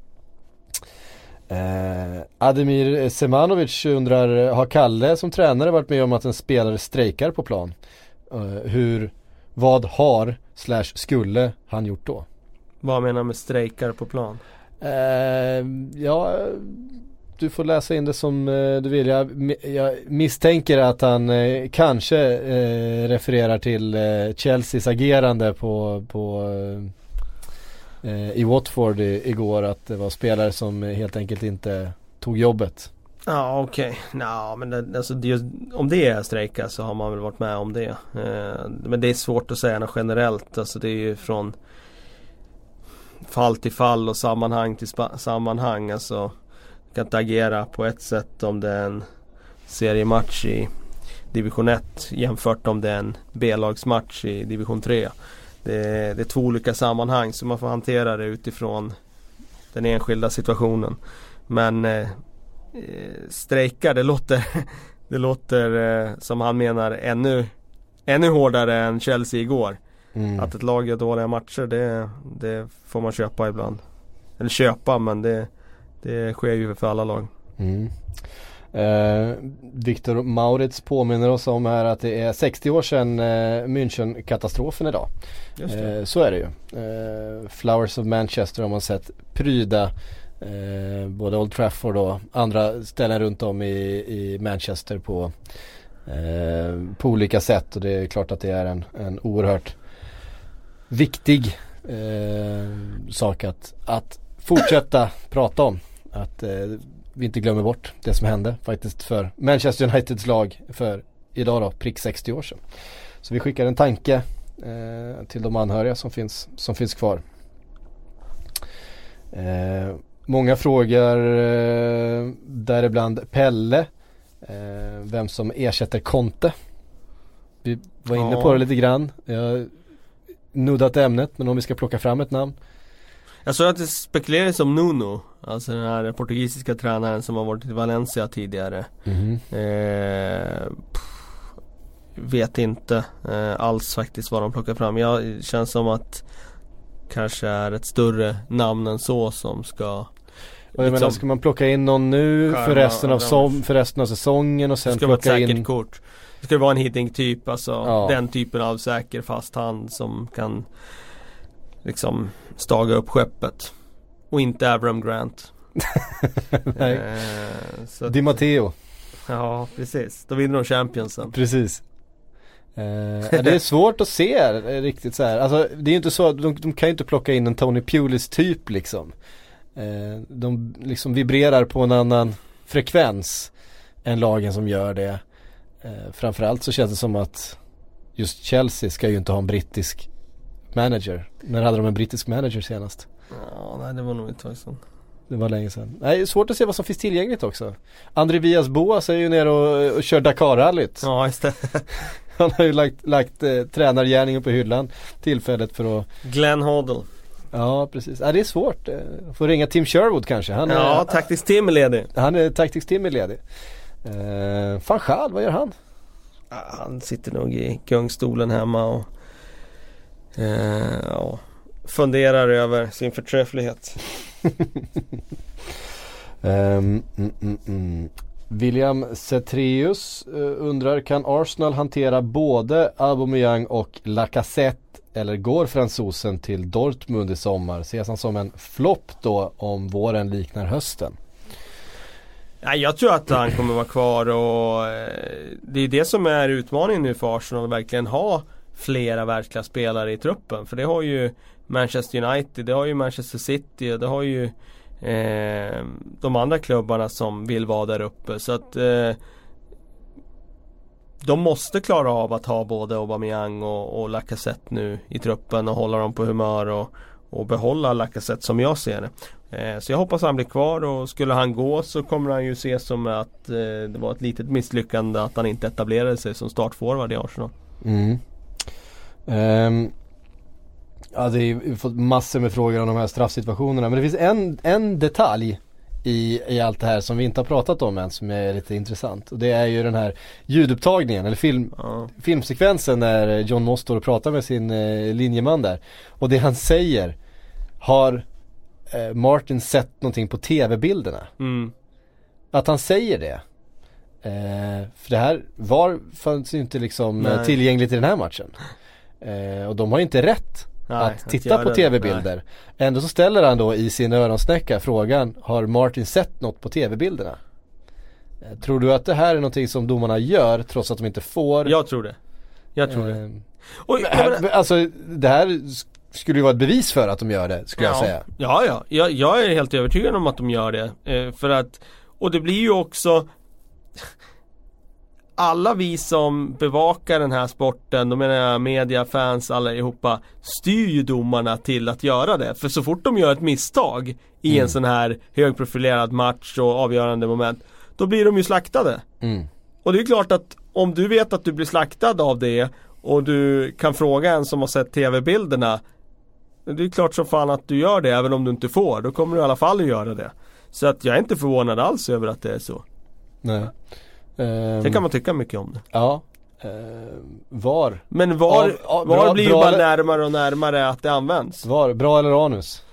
[SPEAKER 1] Eh, Ademir Semanovic undrar: har Kalle som tränare varit med om att en spelare strejkar på plan? Eh, hur Vad har slash skulle han gjort då?
[SPEAKER 2] Vad menar med strejkar på plan?
[SPEAKER 1] Eh, ja, du får läsa in det som eh, du vill. Jag, jag misstänker att han eh, kanske eh, refererar till eh, Chelseas agerande på, på eh, i Watford i, igår. Att det var spelare som helt enkelt inte tog jobbet.
[SPEAKER 2] Ja, okej. Okay. Nå, men det, alltså, det, om det är strejka så har man väl varit med om det. Eh, men det är svårt att säga något generellt. Alltså, det är ju från fall till fall och sammanhang till spa- sammanhang. Alltså, du kan inte agera på ett sätt om det är en seriematch i division ett jämfört om det är en B-lagsmatch i division tre. Det är, det är två olika sammanhang, så man får hantera det utifrån den enskilda situationen. Men eh, strejka, det låter det låter eh, som han menar ännu ännu hårdare än Chelsea igår. Mm. Att ett lag gör dåliga matcher, det, det får man köpa ibland. Eller köpa, men det, det sker ju för alla lag.
[SPEAKER 1] Mm. Eh, Viktor Maurits påminner oss om här att det är sextio år sedan eh, München-katastrofen idag. Eh, så är det ju. Eh, Flowers of Manchester har man sett pryda eh, både Old Trafford och andra ställen runt om i, i Manchester på, eh, på olika sätt, och det är klart att det är en, en oerhört viktig eh, sak att, att fortsätta prata om. Att eh, vi inte glömmer bort det som hände faktiskt för Manchester Uniteds lag för idag då, prick sextio år sedan. Så vi skickar en tanke eh, till de anhöriga som finns, som finns kvar. Eh, många frågor eh, däribland Pelle eh, vem som ersätter Conte. Vi var inne
[SPEAKER 2] ja.
[SPEAKER 1] på det lite grann. Jag har nuddat ämnet, men om vi ska plocka fram ett namn.
[SPEAKER 2] Jag såg att det spekuleras om Nuno, alltså den här portugisiska tränaren som har varit i Valencia tidigare. Mm. Eh, pff, vet inte eh, alls faktiskt vad de plockar fram. Jag känns som att kanske är ett större namn än så som ska...
[SPEAKER 1] Och jag liksom, menar, ska man plocka in någon nu för resten, av som, för resten av säsongen och sen
[SPEAKER 2] ska
[SPEAKER 1] plocka
[SPEAKER 2] vara ett säkert
[SPEAKER 1] in...
[SPEAKER 2] kort. Det ska vara en hitting typ, alltså
[SPEAKER 1] ja.
[SPEAKER 2] Den typen av säker fast hand som kan liksom staga upp skeppet. Och inte Avram Grant.
[SPEAKER 1] Nej.
[SPEAKER 2] eh, så
[SPEAKER 1] Di Matteo.
[SPEAKER 2] Ja, precis. Då vinner de Championsen.
[SPEAKER 1] Precis. Eh, det är svårt att se riktigt så här. Alltså, det är ju inte så, de, de kan ju inte plocka in en Tony Pulis typ liksom. Eh, de liksom vibrerar på en annan frekvens än lagen som gör det. Eh, framförallt så känns det som att just Chelsea ska ju inte ha en brittisk manager. När hade de en brittisk manager senast?
[SPEAKER 2] Ja, nej, det var nog inte så.
[SPEAKER 1] Det var länge sedan. Nej, det är svårt att se vad som finns tillgängligt också. André Villas-Boas är ju nere och, och kör Dakar-rallyt.
[SPEAKER 2] Ja, just det.
[SPEAKER 1] Han har ju lagt, lagt eh, tränargärningen på hyllan tillfället för att...
[SPEAKER 2] Glenn Hoddle.
[SPEAKER 1] Ja, precis. Ja, det är svårt. Får ringa Tim Sherwood kanske. Han
[SPEAKER 2] ja,
[SPEAKER 1] är,
[SPEAKER 2] Tactics Tim är ledig.
[SPEAKER 1] Han är Tactics Tim är ledig. Eh, Van Gaal, vad gör han?
[SPEAKER 2] Ja, han sitter nog i kungstolen hemma och eh, ja, funderar över sin förträfflighet.
[SPEAKER 1] um, mm, mm, mm. William Cetreus uh, undrar, kan Arsenal hantera både Aubameyang och Lacazette, eller går fransosen till Dortmund i sommar? Ses han som en flopp då om våren liknar hösten?
[SPEAKER 2] Ja, jag tror att han kommer vara kvar, och eh, det är det som är utmaningen nu för Arsenal, att verkligen ha flera världsklasspelare i truppen. För det har ju Manchester United, det har ju Manchester City och det har ju eh, de andra klubbarna som vill vara där uppe. Så att eh, de måste klara av att ha både Aubameyang och, och Lacazette nu i truppen och hålla dem på humör och, och behålla Lacazette som jag ser det. Eh, så jag hoppas han blir kvar, och skulle han gå så kommer han ju se som att eh, det var ett litet misslyckande att han inte etablerade sig som startforward i Arsenal.
[SPEAKER 1] Mm. Um, ja, det är, vi har fått massor med frågor om de här straffsituationerna, men det finns en, en detalj i, i allt det här som vi inte har pratat om än, som är lite intressant, och det är ju den här ljudupptagningen eller film, ja. filmsekvensen när John Moss står och pratar med sin eh, linjeman där, och det han säger, har eh, Martin sett någonting på tv-bilderna?
[SPEAKER 2] Mm.
[SPEAKER 1] Att han säger det, eh, för det här var, fanns ju inte liksom eh, tillgängligt i den här matchen. Eh, och de har ju inte rätt Nej, att titta att på tv-bilder. Nej. Ändå så ställer han då i sin öronsnäcka frågan, har Martin sett något på tv-bilderna? Eh, tror du att det här är någonting som domarna gör trots att de inte får?
[SPEAKER 2] Jag tror det. Jag tror eh, det.
[SPEAKER 1] Oj, här, alltså det här skulle ju vara ett bevis för att de gör det, skulle
[SPEAKER 2] ja,
[SPEAKER 1] jag säga.
[SPEAKER 2] Ja, ja. Jag, jag är helt övertygad om att de gör det. Eh, för att Och det blir ju också alla vi som bevakar den här sporten, då menar jag media, fans, allihopa, styr ju domarna till att göra det. För så fort de gör ett misstag i mm. en sån här högprofilerad match och avgörande moment, då blir de ju slaktade. Mm. Och det är klart att om du vet att du blir slaktad av det och du kan fråga en som har sett tv-bilderna, det är klart så fan att du gör det även om du inte får. Då kommer du i alla fall att göra det. Så att jag är inte förvånad alls över att det är så.
[SPEAKER 1] Nej. Um,
[SPEAKER 2] Sen kan man tycka mycket om det.
[SPEAKER 1] Ja. Uh, var?
[SPEAKER 2] Men var, av, av, var bra, blir ju bara eller... närmare och närmare att det används.
[SPEAKER 1] Var? Bra eller anus?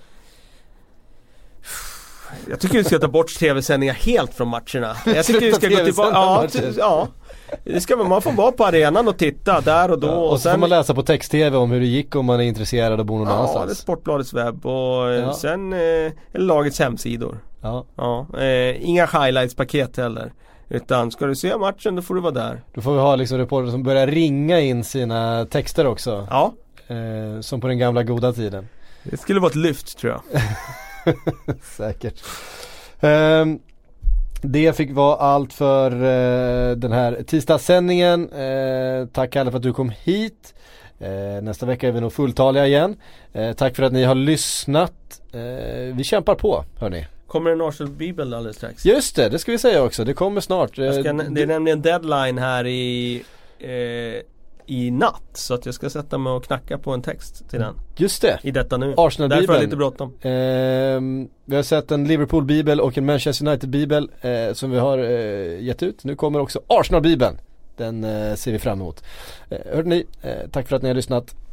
[SPEAKER 2] Jag tycker vi ska ta bort tv-sändningar helt från matcherna. Jag tycker vi ska gå tillbaka. Ja, t- ja. Det ska man får vara på arenan och titta där och då. Ja,
[SPEAKER 1] och, och så sen får man läsa på text-tv om hur det gick om man är intresserad och bor någon
[SPEAKER 2] ja,
[SPEAKER 1] annanstans.
[SPEAKER 2] Ja, det är Sportbladets webb och ja. sen eh, lagets hemsidor.
[SPEAKER 1] Ja.
[SPEAKER 2] Ja, eh, inga highlights-paket heller. Utan ska du se matchen, då får du vara där.
[SPEAKER 1] Då får vi ha liksom reporter som börjar ringa in sina texter också.
[SPEAKER 2] Ja.
[SPEAKER 1] Eh, som på den gamla goda tiden.
[SPEAKER 2] Det skulle vara ett lyft, tror jag.
[SPEAKER 1] Säkert. Um, det fick vara allt för uh, den här tisdagssändningen. Uh, tack alla för att du kom hit. Uh, nästa vecka är vi nog fulltaliga igen. Uh, tack för att ni har lyssnat. Uh, vi kämpar på, hörni.
[SPEAKER 2] Kommer en Arsenal-bibel alldeles strax?
[SPEAKER 1] Just det, det ska vi säga också. Det kommer snart.
[SPEAKER 2] Jag ska, det är nämligen deadline här i... Eh, i natt, så att jag ska sätta mig och knacka på en text till den.
[SPEAKER 1] Just det.
[SPEAKER 2] I detta nu.
[SPEAKER 1] Arsenal-bibeln.
[SPEAKER 2] Därför är det lite bråttom.
[SPEAKER 1] Eh, vi har sett en Liverpool-bibel och en Manchester United-bibel eh, som vi har eh, gett ut. Nu kommer också Arsenal-bibeln. Den eh, ser vi fram emot. Eh, hörde ni, eh, tack för att ni har lyssnat.